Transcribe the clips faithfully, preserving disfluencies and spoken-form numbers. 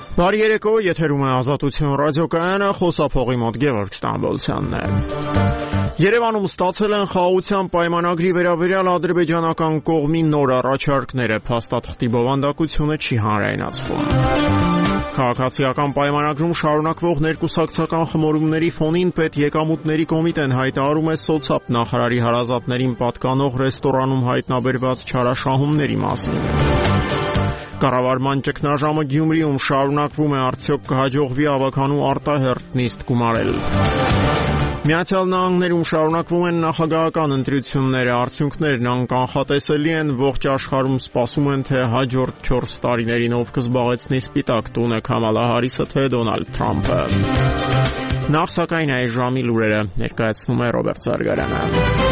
Բարի երեկո, եթերում է Ազատություն ռադիոկայանը, խոսափողի մոտ Գևորգ Ստամբոլցյանն է։ Երևանում ստացել են խաղաղության պայմանագրի վերաբերյալ ադրբեջանական կողմի նոր առաջարկները, փաստաթղթի բովանդակությունը չի հանրայնացվում։ Քաղաքացիական պայմանագրում շարունակվող ներկուսակցական խմորումների ֆոնին պետեկամուտների կոմիտեն հայտարարում է սոցապ նախարարի հարազատներին պատկանող ռեստորանում հայտնաբերված չարաշահումների մասին։ Կառավարման ճգնաժամը Գյումրիում շարունակվում է, արդյոք կհաջողվի ավականու արտահերթ նիստ գումարել։ Միացյալ Նահանգներում շարունակվում են նախագահական ընտրությունները, արդյունքներն անկանխատեսելի են, ողջ աշխարհում սպասում են, թե հաջորդ չորս տարիներին ով կզբաղեցնի Սպիտակ տունը՝ Քամալա Հարիսը, թե Դոնալդ Թրամփը։ Նախ սակայն այս ժամի լուրերը ներկայացնում է Ռոբերտ Զարգարյանը։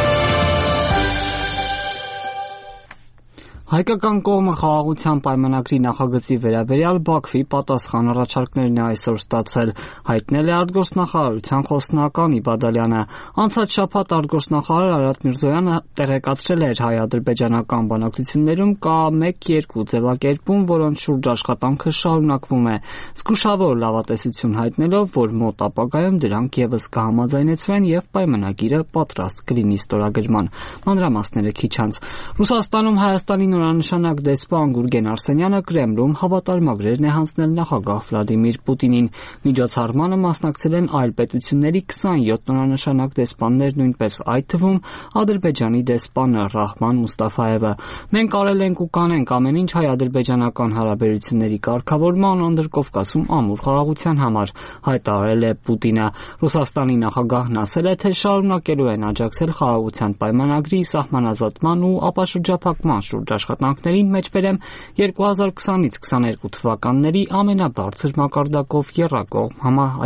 Հայկական կողմը խաղաղության պայմանագրի նախագծի վերաբերյալ Բաքվի պատասխան առաջարկներն է այսօր ստացել, հայտնել է արտգործնախարարության խոսնական Իբադալյանը։ Անցած շաբաթ արտգործնախարար Արարատ Միրզոյանը տեղեկացրել էր հայ-ադրբեջանական բանակցություններում կա մեկ-երկու ձևակերպում, որոնց շուրջ աշխատանքը շարունակվում է, զգուշավոր լավատեսություն հայտնելով, որ մոտ ապագայում դրանք ևս կհամաձայնեցվեն եւ պայմանագիրը պատրաստ կլինի ստորագրման։ Մանրամասները քիչ անց։ Ռուսաստանում Հայաստանի նորանշանակ դեսպան Գուրգեն Արսենյանը Կրեմլում հավատարմագրեր է հանձնել նախագահ Վլադիմիր Պուտինին։ Միջոցառմանը մասնակցել են այլ պետությունների քսանյոթ նորանշանակ դեսպաններ, նույնպես այդ թվում Ադրբեջանի դեսպանը Ռահման Մուստաֆայևը։ Մենք արել ենք ու կանենք ամեն ինչ հայ-ադրբեջանական հարաբերությունների կարգավորման, Անդրկովկասում ամուր խաղաղության համար, հայտարարել է Պուտինը։ Ռուսաստանի նախագահն ասել է, թե շարունակելու են աջակցել խաղաղության պայմանագրի սահմանազատման ու ապաշրջափակման շուրջ աշխատանքներին, մեջբերեմ երկու հազար քսանից քսաներկու թվականների ամենաբարձր մակարդակով եռակողմ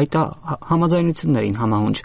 համաձայնություններին համահունչ։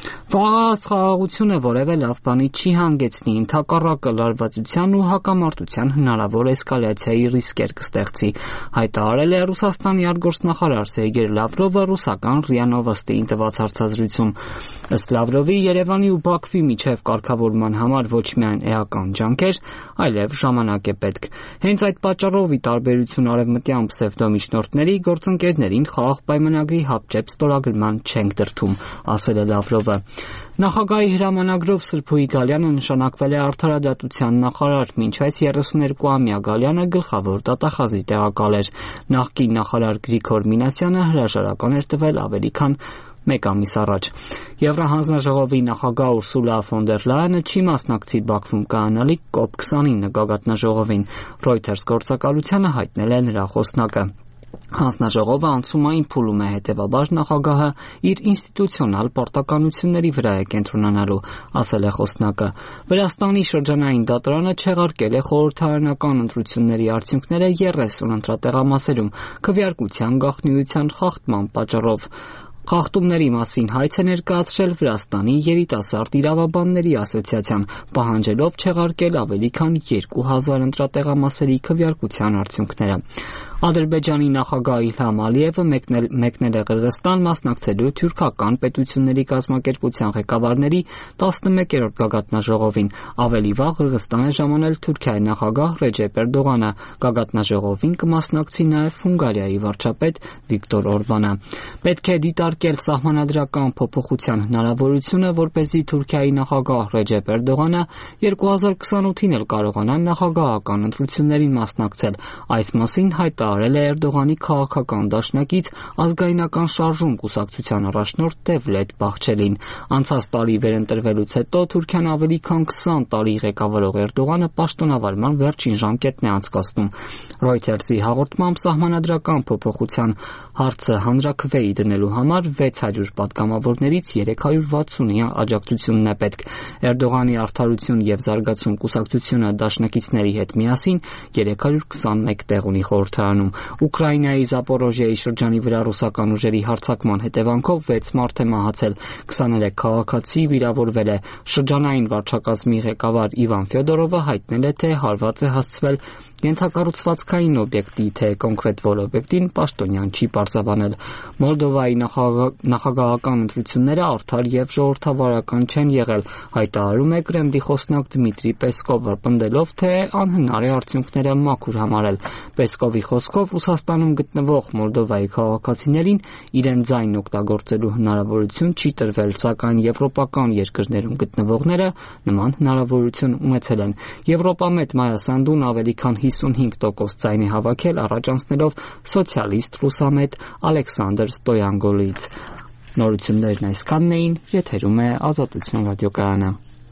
Վաղած խաղաղությունը որևէ լավ բանի չի հանգեցնի, ընդհակառակը լարվածության ու հակամարտության հնարավոր էսկալացիայի ռիսկեր կստեղծի, հայտարարել է Ռուսաստանի արտգործնախարար Սերգեյ Լավրովը ռուսական ՌԻԱ Նովոստիին տված հարցազրույցում։ Ըստ Լավրովի, Երևանի ու Բաքվի միջև կարգավորման համար ոչ միայն էական ջանքեր, այլև ժամանակ է պետք։ Հենց այդ պատճառով, ի տարբերություն արևմտյան պսևդոմիջնորդների, գործընկերներին խաղաղ պայմանագրի հապճեպ ստորագրման չենք դրդում, ասել է Լավրովը։ Նախագահի հրամանագրով Սրփուհի Գալյանը նշանակվել է արդարադատության նախարար, մինչ այս երեսուներկուամյա Գալյանը գլխավոր դատախազի տեղակալ էր։ Նախկին նախարար Գրիգոր Մինասյանը հրաժարական էր տվել ավելի քան մեկ ամիս առաջ։ Եվրահանձնաժողովի նախագահ Ուրսուլա ֆոն դեր Լայենը չի մասնակցի Բաքվում կայանալիք կոպ քսանինը գագաթնաժողովին, Reuters գործակալությանը հայտնել է նրա խոսնակը։ Հանձնաժողովը անցումային փուլում է, հետևաբար նախագահը իր ինստիտուցիոնալ պարտականությունների վրա է կենտրոնանալու, ասել է խոսնակը։ Վրաստանի շրջանային դատարանը չեղարկել է խորհրդարանական ընտրությունների արդյունքները երեսուն ընտրատեղամասերում քվեարկության գաղտնիության խախտման պատճառով։ Խախտումների մասին հայց է ներկայացրել Վրաստանի երիտասարդ իրավաբանների ասոցիացիան, պահանջելով չեղարկել ավելի քան երկու հազար ընտրատեղամասերի քվեարկության արդյունքները։ Ադրբեջանի նախագահ Իլհամ Ալիևը մեկնել է Qırğızstan մասնակցելու թուրքական պետությունների կազմակերպության ղեկավարների տասնմեկերորդ գագաթնաժողովին։ Ավելի վաղ Qırğızstan է ժամանել Թուրքիայի նախագահ Ռեջեփ Էրդողանը։ Գագաթնաժողովին կմասնակցի նաև Հունգարիայի վարչապետ Վիկտոր Օրբանը։ Պետք է դիտարկել սահմանադրական փոփոխության հնարավորությունը, որպեսզի Թուրքիայի նախագահ Ռեջեփ Էրդողանը երկու հազար քսանութին էլ կարողանա նախագահական ընտրություններին մասնակցել։ Այս մասին հայտարարել է Էրդողանի քաղաքական դաշնակից ազգայնական շարժում կուսակցության առաջնորդ Դևլետ Բախչելին։ Անցած տարի վերընտրվելուց հետո Թուրքիան ավելի քան քսան տարի ղեկավարող Էրդողանը պաշտոնավարման վերջին ժամկետն է անցկացնում։ Reuters-ի հաղորդմամբ սահմանադրական փոփոխության հարցը հանրաքվեի դնելու համար վեց հարյուր պատգամավորներից երեք հարյուր վաթսունի աջակցությունն է պետք։ Էրդողանի արդարություն եւ զարգացում կուսակցությունը դաշնակիցների հետ միասին երեք հարյուր քսանմեկ տեղ ունի խորհրդարանում։ Ուկրաինայի Զապորոժիայի շրջանի վրա ռուսական ուժերի հարձակման հետևանքով վեց մարդ է մահացել, քսաներեք քաղաքացի վիրավորվել է։ Շրջանային վարչակազմի ղեկավար Իվան Ֆյոդորովը հայտնել է, թե հարված է հասցվել ենթակառուցվածքային օբյեկտի, թե կոնկրետ որ օբյեկտին պաշտոնյան չի պարզաբանել։ Մոլդովայի նախագահական ընտրությունները արդար եւ ժողովրդավարական չեն եղել, հայտարարում է Կրեմլի խոսնակ Դմիտրի Պեսկովը, պնդելով, թե անհնար է արդյունքները մաքուր համարել։ Պեսկովի խոսքով խոսքով Ռուսաստանում գտնվող Մոլդովայի քաղաքացիներին իրենց ձայնն օգտագործելու հնարավորություն չի տրվել, սակայն եվրոպական երկրներում գտնվողները նման հնարավորություն ունեցել են։ Եվրոպամետ Մայա Սանդուն ավելի քան հիսունհինգ տոկոս ձայն է հավաքել, առաջ անցնելով սոցիալիստ ռուսամետ Ալեքսանդր Ստոյանգոլից։ Նորություններն այսքանն էին, եթերում է Ազատություն ռադիոկայանը։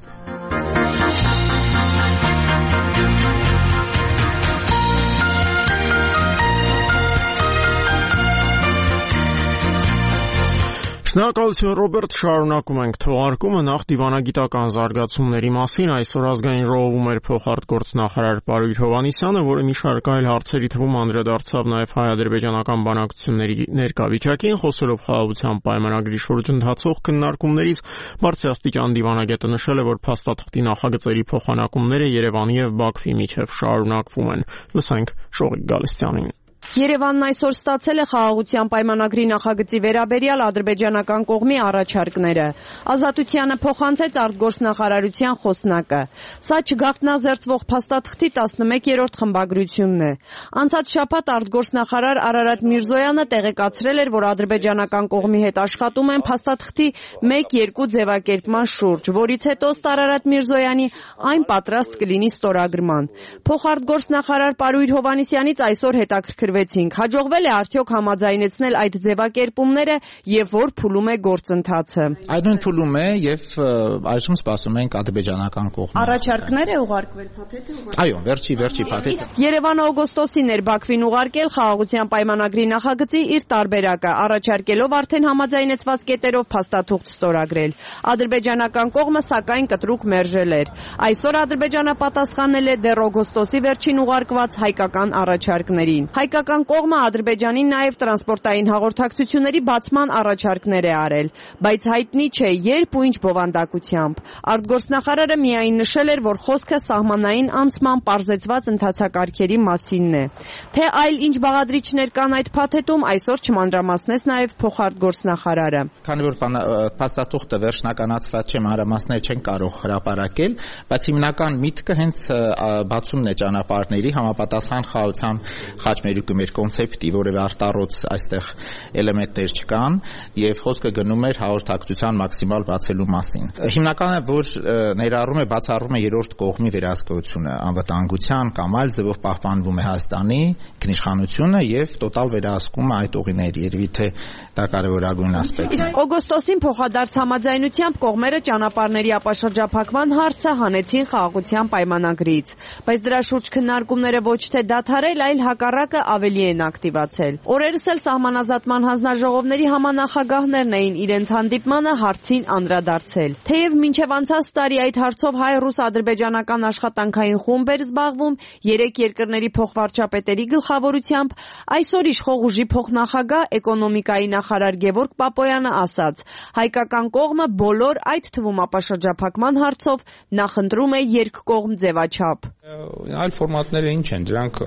Շնորհակալություն Ռոբերտ, շարունակում ենք թողարկումը նախ դիվանագիտական զարգացումների մասին։ Այսօր ազգային ժողովում էր փոխարտգործնախարար Պարույր Հովհաննիսյանը, որը մի շարք այլ հարցերի թվում անդրադարձավ նաև հայ-ադրբեջանական բանակցությունների ներկա վիճակին, խոսելով խաղաղության պայմանագրի շուրջ ընթացող քննարկումներից։ Բարձրաստիճան դիվանագետը նշել է, որ փաստաթղթի նախագծերի փոխանակումները Երևանի եւ Բաքվի միջև շարունակվում են։ Լսենք Շողիկ Գալստյանին։ Երևանն այսօր ստացել է խաղաղության պայմանագրի նախագծի վերաբերյալ ադրբեջանական կողմի առաջարկները։ Ազատությանը փոխանցեց արտգործնախարարության խոսնակը։ Սա չգաղտնազերծվող փաստաթղթի տասնմեկերորդ խմբագրությունն է։ Անցած շաբաթ արտգործնախարար Արարատ Միրզոյանը տեղեկացրել էր, որ ադրբեջանական կողմի հետ աշխատում են փաստաթղթի մեկ-երկու ձևակերպման շուրջ, որից հետո ըստ Արարատ Միրզոյանի այն պատրաստ կլինի ստորագրման։ Փոխարտգործնախարար Պարույր Հովհաննիսյանից այսօր հետաքրքրվեց Հաջողվել է արդյոք համաձայնեցնել այդ ձևակերպումները եւ որ փուլում է գործընթացը։ Այդ նույն փուլում է եւ այսօր սպասում ենք ադրբեջանական կողմից։ Առաջարկներ է ուղարկվել, փաթեթ է ուղարկվել։ Այո, վերջի վերջի փաթեթը։ Երևանը օգոստոսին էր Բաքվին ուղարկել խաղաղության պայմանագրի նախագծի իր տարբերակը, առաջարկելով արդեն համաձայնեցված կետերով փաստաթուղթ ստորագրել։ Ադրբեջանական կողմը սակայն կտրուկ մերժել էր։ Այսօր Ադրբեջանը պատասխանել է դեռ օգոստոսի վերջին ուղարկված հայկական առաջարկներին։ Հայկական կողմը Ադրբեջանին նաև տրանսպորտային հաղորդակցությունների բացման առաջարկներ է արել, բայց հայտնի չէ երբ ու ինչ բովանդակությամբ։ Արտգործնախարարը միայն նշել էր, որ խոսքը սահմանային անցման պարզեցված ընթացակարգերի մասինն է։ Թե այլ ինչ բաղադրիչներ կան այդ փաթեթում, այսօր չմանրամասնեց նաև փոխարտգործնախարարը։ Քանի որ փաստաթուղթը վերջնականացված չէ, մանրամասներ չեն կարող հրապարակել, բայց հիմնական միտքը հենց բացումն է ճանապարհների համապատասխան խաղաղության խաչմերուկի մեր կոնցեպտի, որևէ արտառոց այստեղ էլեմենտներ չկան եւ խոսքը գնում էր հաղորդակցության մաքսիմալ բացելու մասին։ Հիմնականը որ ներառում է բացառում է երրորդ կողմի վերահսկողությունը, անվտանգության կամ այլ ձևով պահպանվում է Հայաստանի ինքնիշխանությունը եւ տոտալ վերահսկում է այդ ուղիների, երևի թե դա կարևորագույն ասպեկտն է։ Օգոստոսին փոխադարձ համաձայնությամբ կողմերը ճանապարհների ապաշրջափակման հարցը հանեցին խաղաղության պայմանագրից, բայց դրա շուրջ քննարկումները ոչ թե դադարել, այլ հակառակը ավելի են ակտիվացել։ Օրերս էլ սահմանազատման հանձնաժողովների համանախագահներն էին իրենց հանդիպմանը հարցին անդրադարձել։ Թեև մինչև անցած տարի այդ հարցով հայ-ռուս-ադրբեջանական աշխատանքային խումբ էր զբաղվում երեք երկրների փոխվարչապետերի գլխավորությամբ, այսօր իշխող ուժի փոխնախագահ էկոնոմիկայի նախարար Գևորգ Պապոյանը ասաց. հայկական կողմը բոլոր, այդ թվում ապաշրջափակման հարցով նախընտրում է երկկողմ ձևաչափ։ Այլ ֆորմատները ինչ են, դրանք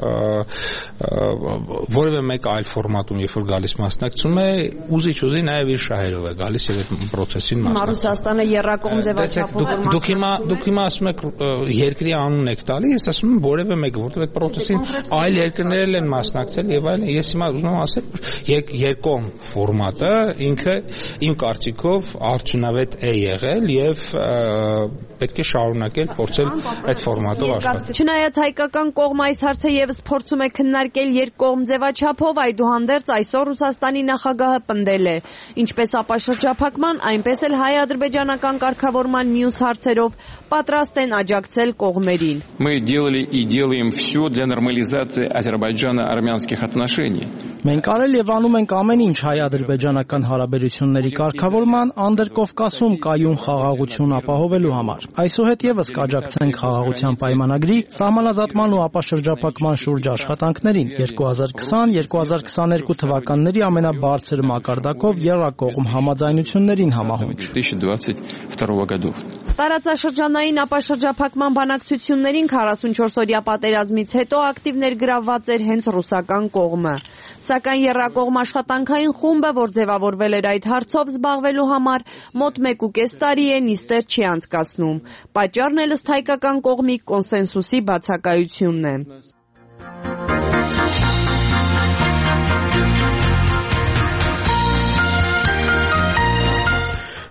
որևէ մեկ այլ ֆորմատում երբ որ գալիս մասնակցում է, ուզի-չուզի նաև իր շահերով է գալիս եւ այդ process-ին մասնակցում։ Ռուսաստանը երրակողմ ձևաչափով Դուք հիմա դուք հիմա ասում եք երկրի անունն եք տալի, ես ասում եմ որևէ մեկը, որովհետեւ այդ process-ին այլ երկրներ են մասնակցել եւ այլն։ Ես հիմա ուզում եմ ասել, երկկողմ ֆորմատը ինքը իմ կարծիքով արդյունավետ է եղել եւ պետք է շարունակել փորձել այդ ֆորմատով աշխատել։ Չնայած հայկական կողմը այս հարցը եւս փորձում է քննարկել երկկողմ ձևաչափով, այդուհանդերձ այսօր Ռուսաստանի նախագահը պնդել է, ինչպես ապաշրջափակման, այնպես էլ հայ-ադրբեջանական կարգավորման մյուս հարցերով պատրաստ են աջակցել կողմերին։ Мы делали и делаем все для нормализации азербайджано-армянских отношений. Մենք արել եւ անում ենք ամեն ինչ հայ-ադրբեջանական հարաբերությունների կարգավորման, Անդրկովկասում կայուն խաղաղություն ապահովելու համար։ Այսուհետ եւս կաջակցենք խաղաղության պայմանագրի, սահմանազատման ու ապաշրջափակման շուրջ աշխատանքներին երկու հազար քսան երկու հազար քսաներկու թվականների ամենաբարձր մակարդակով եռակողմ համաձայնություններին համահունչ։ Տարածաշրջանային ապաշրջափակման բանակցություններին քառասունչորսօրյա պատերազմից հետո ակտիվ ներգրավված էր հենց ռուսական կողմը։ Սակայն եռակողմ աշխատանքային խումբը, որ ձևավորվել էր այդ հարցով զբաղվելու համար, մոտ մեկուկես տարի է նիստեր չի անցկացնում։ Պատճառն էլ ըստ հայկական կողմի կոնսենսուսի բացակայությունն է։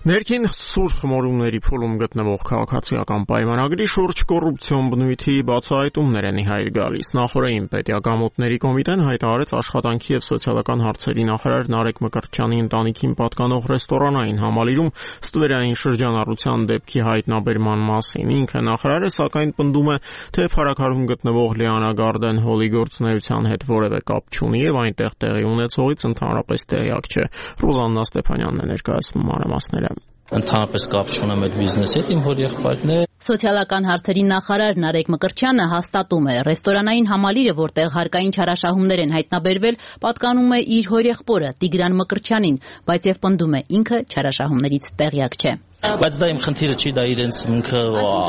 Ներքին սուր խմորումների փուլում գտնվող քաղաքացիական պայմանագրի շուրջ կոռուպցիոն բնույթի բացահայտումներ են ի հայտ գալիս։ Նախորդին պետիակամուտների կոմիտեն հայտարարեց աշխատանքի եւ սոցիալական հարցերի նախարար Նարեկ Մկրտչյանի ընտանիքին պատկանող ռեստորանային համալիրում ստվերային շրջանառության դեպքի հայտնաբերման մասին։ Ինքը նախարարը սակայն պնդում է, թե փառաքարում գտնվող Լիանա Գարդեն հոլի գործունեության հետ որևէ կապ չունի եւ այնտեղ տեղի ունեցողից ընդհանրապես տեղյակ չէ։ Ռոզաննա Ստեփանյանն է ներկայացնում մանրամասները։ Ընդհանրապես կապ չունեմ այդ բիզնեսի հետ, իմ հոր եղբայրն է։ Սոցիալական հարցերի նախարար Նարեկ Մկրտչյանը հաստատում է, ռեստորանային համալիրը, որտեղ հարկային չարաշահումներ են հայտնաբերվել, պատկանում է իր հորեղբորը Տիգրան Մկրտչյանին, բայց եւ պնդում է ինքը չարաշահումներից տեղյակ չէ։ Բայց դա իմ խնդիրը չի, դա իրենց ինքը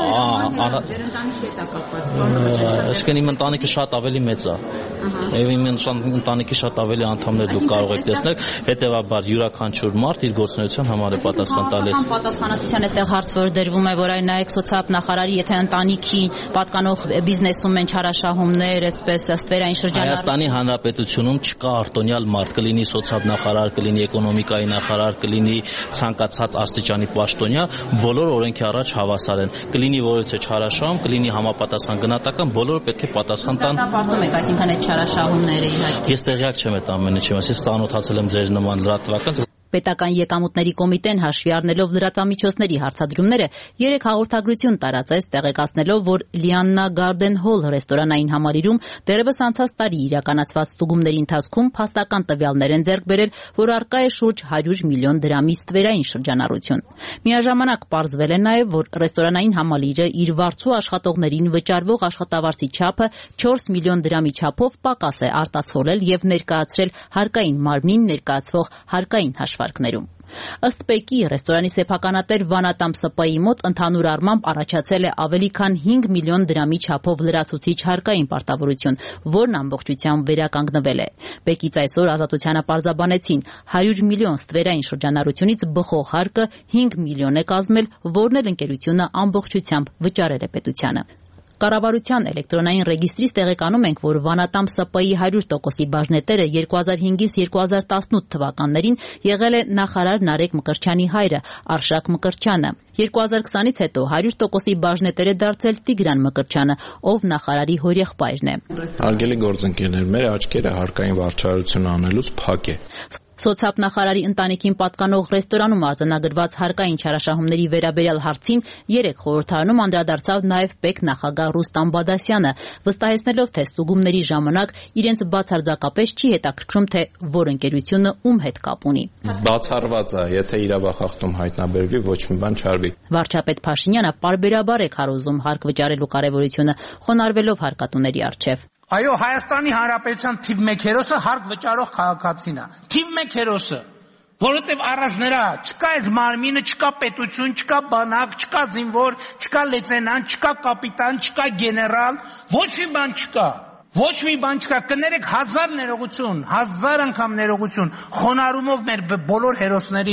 այսինքն իմ ընտանիքը շատ ավելի մեծ է։ Եվ իմ ընտանիքի շատ ավելի անդամներ դուք կարող եք տեսնել, հետեւաբար յուրաքանչյուր մարդ իր գործունեության համար է պատասխան տալիս։ Պատասխանատվության այստեղ հարց որ դրվում է, որ այն նայեք սոցիալ նախարարի, եթե ընտանիքի պատկանող բիզնեսում են չարաշահումներ, այսպես ստվերային շրջանառություն։ Հայաստանի Հանրապետությունում չկա արտոնյալ մարդ, կլինի սոցիալ նախարար, կլինի էկոնոմիկայի նախարար, կլինի ցանկացած աստիճանի պաշտոնյա, բոլոր օրենքի առաջ հավասար են։ Կլինի որևէ չարաշահում, կլինի համապատասխան գնահատական, բոլորը պետք է պատասխան տան։ Դատապարտում եք, այսինքն այդ չարաշահումները իհարկե։ Ես տեղյակ չեմ այդ ամենը, չեմ, ես ծանոթացել եմ ձեր նման լրատվական։ Պետական եկամուտների կոմիտեն հաշվի առնելով լրատվամիջոցների հարցադրումները երեք հաղորդագրություն տարածեց, տեղեկացնելով, որ Լիաննա Գարդեն հոլ ռեստորանային համալիրում դեռևս անցած տարի իրականացված ստուգումների ընթացքում փաստական տվյալներ են ձեռք բերել, որ առկա է շուրջ հարյուր միլիոն դրամի ստվերային շրջանառություն։ Միաժամանակ պարզվել է նաև, որ ռեստորանային համալիրը իր վարձու աշխատողներին վճարվող աշխատավարձի չափը չորս միլիոն դրամի չափով պակաս է արտացոլել եւ ներկայացրել հարկային մարմնին ներկայացվող հարկային հաշվարկներում։ Ըստ Պեկի ռեստորանի սեփականատեր Վանատամ ՍՊ-ի մոտ ընդհանուր առմամբ առաջացել է ավելի քան հինգ միլիոն դրամի չափով լրացուցիչ հարկային պարտավորություն, որն ամբողջությամբ վերականգնվել է։ Պեկից այսօր Ազատությանը պարզաբանեցին, հարյուր միլիոն ստվերային շրջանառությունից բխող հարկը հինգ միլիոն է կազմել, որն էլ ընկերությունը ամբողջությամբ վճարել է պետությանը։ Կառավարության էլեկտրոնային ռեգիստրից տեղեկանում ենք, որ Վանատամ ՍՊ-ի հարյուր տոկոսի բաժնետերը երկու հազար հինգից երկու հազար տասնութ թվականներին եղել է նախարար Նարեկ Մկրտչյանի հայրը Արշակ Մկրտչյանը։ երկու հազար քսանից հետո հարյուր տոկոսի բաժնետեր է դարձել Տիգրան Մկրտչյանը, ով նախարարի հորեղբայրն է։ Հարգելի գործընկերներ, մեր աչքերը հարկային վարչարություն անելուց փակ է։ Սոցիալ նախարարի ընտանիքին պատկանող ռեստորանում արձանագրված հարկային չարաշահումների վերաբերյալ հարցին երեք խորհրդարանում անդրադարձավ նաև Պեկ նախագահ Ռուստամ Բադասյանը, վստահեցնելով, թե ստուգումների ժամանակ իրենց բացարձակապես չի հետաքրքրում, թե որ ընկերությունը ում հետ կապ ունի։ Բացառված է, եթե իրավախախտում հայտնաբերվի, ոչ մի բան չարվի։ Վարչապետ Փաշինյանը պարբերաբար է քարոզում հարկ վճարելու կարևորությունը, խոնարհվելով հարկատուների առջև։ Այո, Հայաստանի Հանրապետության թիվ մեկ հերոսը հարկ վճարող քաղաքացին է։ Թիվ մեկ հերոսը, որովհետև առանց նրա չկա այս մարմինը, չկա պետություն, չկա բանակ, չկա զինվոր, չկա լեյտենանտ, չկա կապիտան, չկա գեներալ, ոչ մի բան չկա։ Ոչ մի բան չկա, կներեք հազար ներողություն, հազար անգամ ներողություն, խոնարհումով մեր բոլոր հերոսների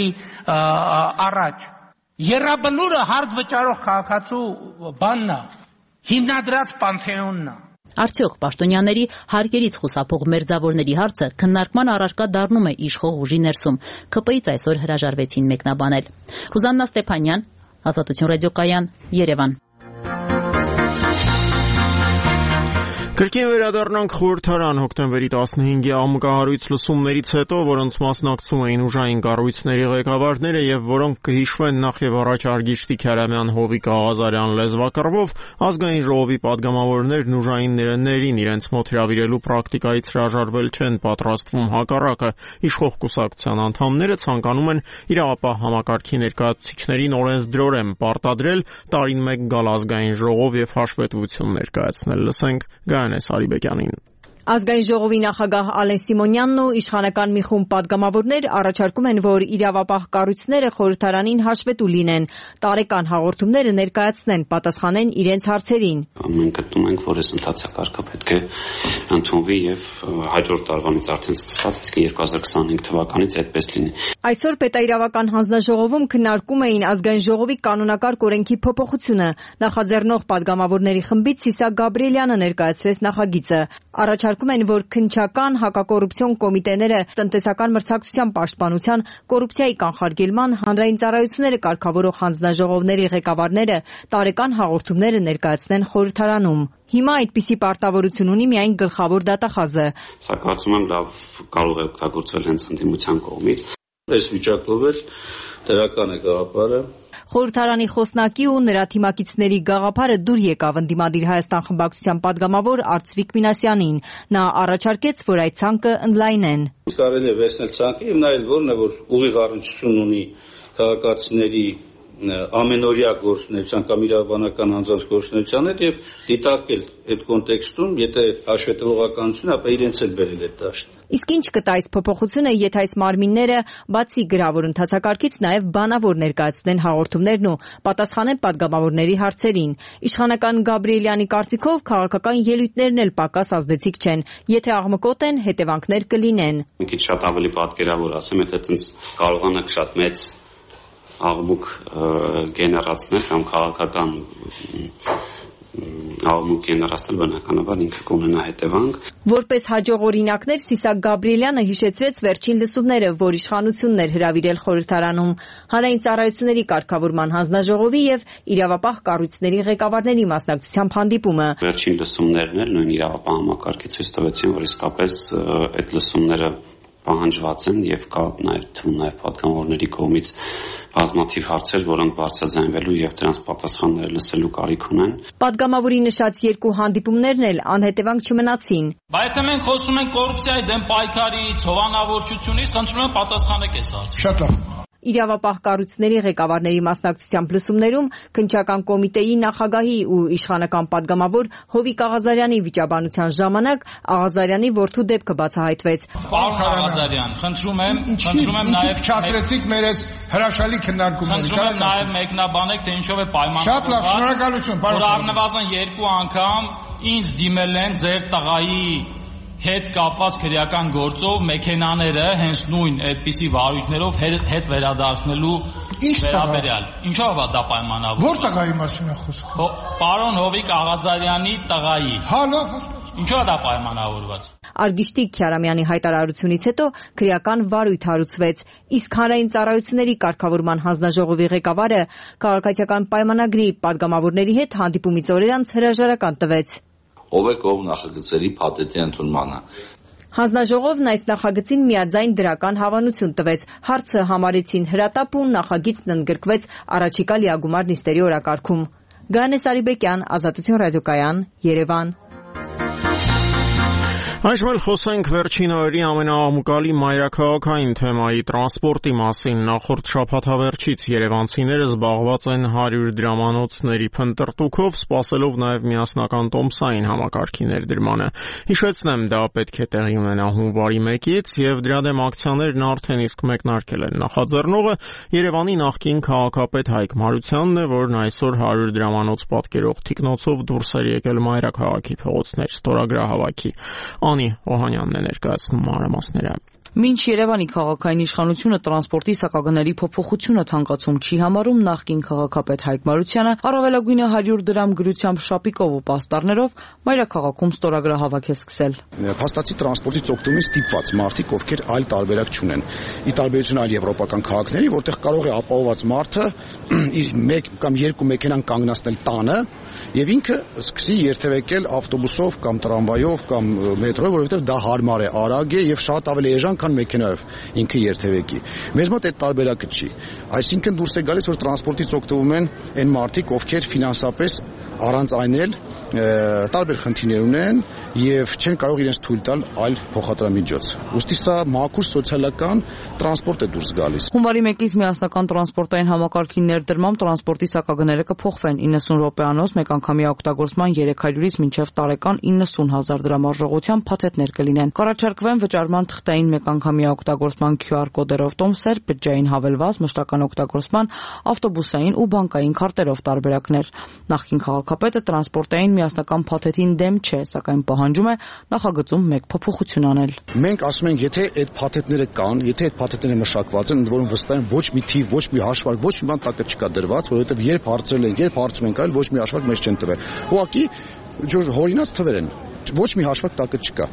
առաջ։ Եռաբլուրը հարկ վճարող քաղաքացու բանն է, հիմնադրած Պանթեոնն է։ Արդյոք պաշտոնյաների հարկերից խուսափող մերձավորների հարցը քննարկման առարկա դառնում է իշխող ուժի ներսում։ Ք П Ից այսօր հրաժարվեցին մեկնաբանել։ Ռուզաննա Ստեփանյան, Ազատություն ռադիոկայան, Երևան։ Կրկին վերադառնանք խորհրդարան հոկտեմբերի տասնհինգի ամկահարույց լսումներից հետո, որոնց մասնակցում էին ուժային կառույցների ղեկավարները եւ որոնք կհիշվեն նախ եւ առաջ Արգիշտի Քարամյան, Հովիկ Աղազարյան լեզվակռվով, ազգային ժողովի падգամավորներն ուժայիններին իրենց մոտ հրավիրելու պրակտիկայից հրաժարվել չեն պատրաստվում, հակառակը իշխող կուսակցության անդամները ցանկանում են իրավապահ համակարգի ներկայացուցիչներին օրենսդրորեն պարտադրել տարին մեկ գալ ազգային ժողով եւ հաշվետվություն ներկայացնել։ Լսենք Գայանես Արիբեկյանին։ Ազգային ժողովի նախագահ Ալեն Սիմոնյանն ու իշխանական մի խումբ պատգամավորներ առաջարկում են, որ իրավապահ կառույցները խորհրդարանին հաշվետու լինեն, տարեկան հաղորդումները ներկայացնեն, պատասխանեն իրենց հարցերին։ Մենք գտնում ենք, որ այս ընթացակարգը պետք է ընդունվի եւ հաջորդ տարվանից արդեն սկսած, իսկ երկու հազար քսանհինգ թվականից այդպես լինի։ Այսօր պետաիրավական հանձնաժողովում քննարկում էին ազգային ժողովի կանոնակարգ օրենքի փոփոխությունը։ Նախաձեռնող պատգամավորների խմբից Սիսակ Գաբրիելյանը ներկայացրեց նախագիծը։ Առաջարկ նշանակում են, որ քննչական հակակոռուպցիոն կոմիտեները տնտեսական մրցակցության պաշտպանության, կոռուպցիայի կանխարգելման, հանրային ծառայությունները կարգավորող հանձնաժողովների ղեկավարները տարեկան հաղորդումները ներկայացնեն խորհրդարանում։ Հիմա այդպիսի պարտավորություն ունի միայն գլխավոր դատախազը։ Սա կարծում եմ լավ կարող է օգտագործվել հենց ընդդիմության կողմից։ Այս վիճակով էլ դրական է գաղափարը։ Խորհրդարանի խոսնակի ու նրա թիմակիցների գաղափարը դուր եկավ ընդդիմադիր Հայաստան խմբակցության падգամավոր Արծվիկ Մինասյանին։ Նա առաջարկեց, որ այդ ցանկը ընդլայնեն։ Կարելի է վերցնել ցանկը եւ նայել որն է, որ ուղիղ առնչություն ունի քաղաքացիների ամենօրյա գործունեության կամ իրավաբանական անձանց գործունեության հետ եւ դիտարկել այդ կոնտեքստում, եթե հաշվետվողականություն, ապա իրենց էլ բերել այդ դաշտ։ Իսկ ինչ կտա այս փոփոխությունը, եթե այս մարմինները բացի գրավոր ընթացակարգից նաև բանավոր ներկայացնեն հաղորդումներն ու պատասխանեն падգամավորների հարցերին։ Իշխանական Գաբրիելյանի կարծիքով քաղաքական ելույթներն էլ պակաս ազդեցիկ չեն, եթե աղմկոտ են, հետևանքներ կլինեն։ Մի քիչ շատ ավելի պատկերավոր ասեմ, եթե այդպես կարողանանք շատ մեծ աղմուկ գեներացնել կամ քաղաքական աղմուկ գեներացնել, բնականաբար ինքը կունենա հետևանք։ Որպես հաջող օրինակներ Սիսակ Գաբրիելյանը հիշեցրեց վերջին լսումները, որ իշխանությունն էր հրավիրել խորհրդարանում, հանրային ծառայությունների կարգավորման հանձնաժողովի եւ իրավապահ կառույցների ղեկավարների մասնակցությամբ հանդիպումը։ Վերջին լսումներն էլ նույն իրավապահ համակարգի ցույց տվեցին, որ իսկապես այդ լսումները պահանջված են եւ կա նաեւ թվում նաեւ падգամավորների կողմից բազմաթիվ հարցեր, որոնք բարձրաձայնվելու եւ դրանց պատասխանները լսելու կարիք ունեն։ Падգամավորի նշած երկու հանդիպումներն էլ անհետևանք չմնացին։ Բայց եթե մենք խոսում ենք կոռուպցիայի դեմ պայքարից, հովանավորչությունից, խնդրում եմ պատասխանեք այս հարցին։ Շատ լավ։ Իրավապահ կառույցների ղեկավարների մասնակցությամբ լսումներում քննչական կոմիտեի նախագահի ու իշխանական падգամավոր Հովիկ Աղազարյանի վիճաբանության ժամանակ Աղազարյանի որդու դեպքը բացահայտվեց։ Պարոն Աղազարյան, խնդրում եմ, խնդրում եմ նաև չասրեցիք մեր այս հրաշալի քննարկումները։ Խնդրում եմ նաև մեկնաբանեք, թե ինչով է պայմանավորված։ Շատ լավ, շնորհակալություն, պարոն։ Որ առնվազն երկու անգամ ինձ դիմել են ձեր տղայի հետ կապված քրեական գործով մեքենաները հենց նույն այդպիսի վարույթներով հետ վերադարձնելու վերաբերյալ։ Ինչով է դա պայմանավորված։ Որ տղայի մասին է խոսքը։ Պարոն Հովիկ Աղազարյանի տղայի։ Հա, լավ, հասկացա։ Ինչով է դա պայմանավորված։ Արգիշտի Քյարամյանի հայտարարությունից հետո քրեական վարույթ հարուցվեց, իսկ հանրային ծառայությունների կարգավորման հանձնաժողովի ղեկավարը քաղաքացիական պայմանագրի падգամավորների հետ հանդիպումից օրեր անց հրաժարական տվեց։ Ով է կողմ նախագծերի փաթեթի ընդունմանը։ Հանձնաժողովն այս նախագծին միաձայն դրական հավանություն տվեց, հարցը համարեցին հրատապ ու նախագիծն ընդգրկվեց առաջիկա լիագումար նիստերի օրակարգում։ Գայանե Սարիբեկյան, Ազատություն ռադիոկայան, Երևան։ Այժմ էլ խոսենք վերջին օրերի ամենաաղմուկալի մայրաքաղաքային թեմայի տրանսպորտի մասին։ Նախորդ շաբաթավերջից երևանցիները զբաղված են հարյուր դրամանոցների փնտրտուքով, սպասելով նաև միասնական տոմսային համակարգի ներդրմանը։ Հիշեցնեմ, դա պետք է տեղի ունենա հունվարի մեկից եւ դրա դեմ ակցիաներն արդեն իսկ մեկնարկել են։ Նախաձեռնողը Երևանի նախկին քաղաքապետ Հայկ Մարությանն է, որն այսօր հարյուր դրամանոց պատկերող թիկնոցով դուրս էր եկել մայրաքաղաքի փողոցներ ստորագրահավաքի։ Անի Օհանյանն է ներկայացնում մանրամասները։ Մինչ Երևանի քաղաքային իշխանությունը տրանսպորտի սակագների փոփոխությունը թանկացում չի համարում, նախկին քաղաքապետ Հայկ Մարությանը առավելագույնը հարյուր դրամ գրությամբ շապիկով ու պաստառներով մայրաքաղաքում ստորագրահավաք է սկսել։ Փաստացի տրանսպորտից օգտումից ստիպված մարդիկ, ովքեր այլ տարբերակ չունեն։ Ի տարբերություն այլ եվրոպական քաղաքների, որտեղ կարող է ապահոված մարդը իր մեկ կամ երկու մեքենան կանգնացնել տանը եւ ինքը սկսի երթևեկել ավտոբուսով կամ տրամվայով կամ մետրոյով, որովհետեւ դա հարմար է, արագ է եւ շատ ավելի էժան քան մեքենայով ինքը երթևեկի։ Մեզ մոտ այդ տարբերակը չի։ Այսինքն դուրս է գալիս, որ տրանսպորտից օգտվում են այն մարդիկ, ովքեր ֆինանսապես առանց այն էլ տարբեր խնդիրներ ունեն եւ չեն կարող իրենց թույլ տալ այլ փոխադրամիջոց։ Ոստի սա մաքուր սոցիալական տրանսպորտ է դուրս գալիս։ Հունվարի մեկից միասնական տրանսպորտային համակարգի ներդրմամբ տրանսպորտի սակագները կփոխվեն իննսուն րոպեանոց մեկանգամյա օգտագործման երեք հարյուրից մինչև տարեկան իննսուն հազար դրամ արժողությամբ փաթեթներ կլինեն։ Կառաջարկվեն վճարման թղթային մեկանգամյա օգտագործման քյու ար կոդերով տոմսեր, բջջային հավելված, մշտական օգտագործման, ավտոբուսային ու բանկային քարտերով տարբերակներ։ Նախկին քաղաքապետը տրանսպորտային միասնական փաթեթին դեմ չէ, սակայն պահանջում է նախագծում մեկ փոփոխություն անել։ Մենք ասում ենք, եթե այդ փաթեթները կան, եթե այդ փաթեթները մշակված են, ընդ որում վստահ եմ, ոչ մի թիվ, ոչ մի հաշվարկ, ոչ մի բան տակը չկա դրված, որովհետև երբ հարցրել են, երբ հարցում ենք այլ, ոչ մի հաշվարկ մեզ չեն տվել։ Ուղղակի հորինած թվեր են։ ոչ մի հաշվարկ տակը չկա։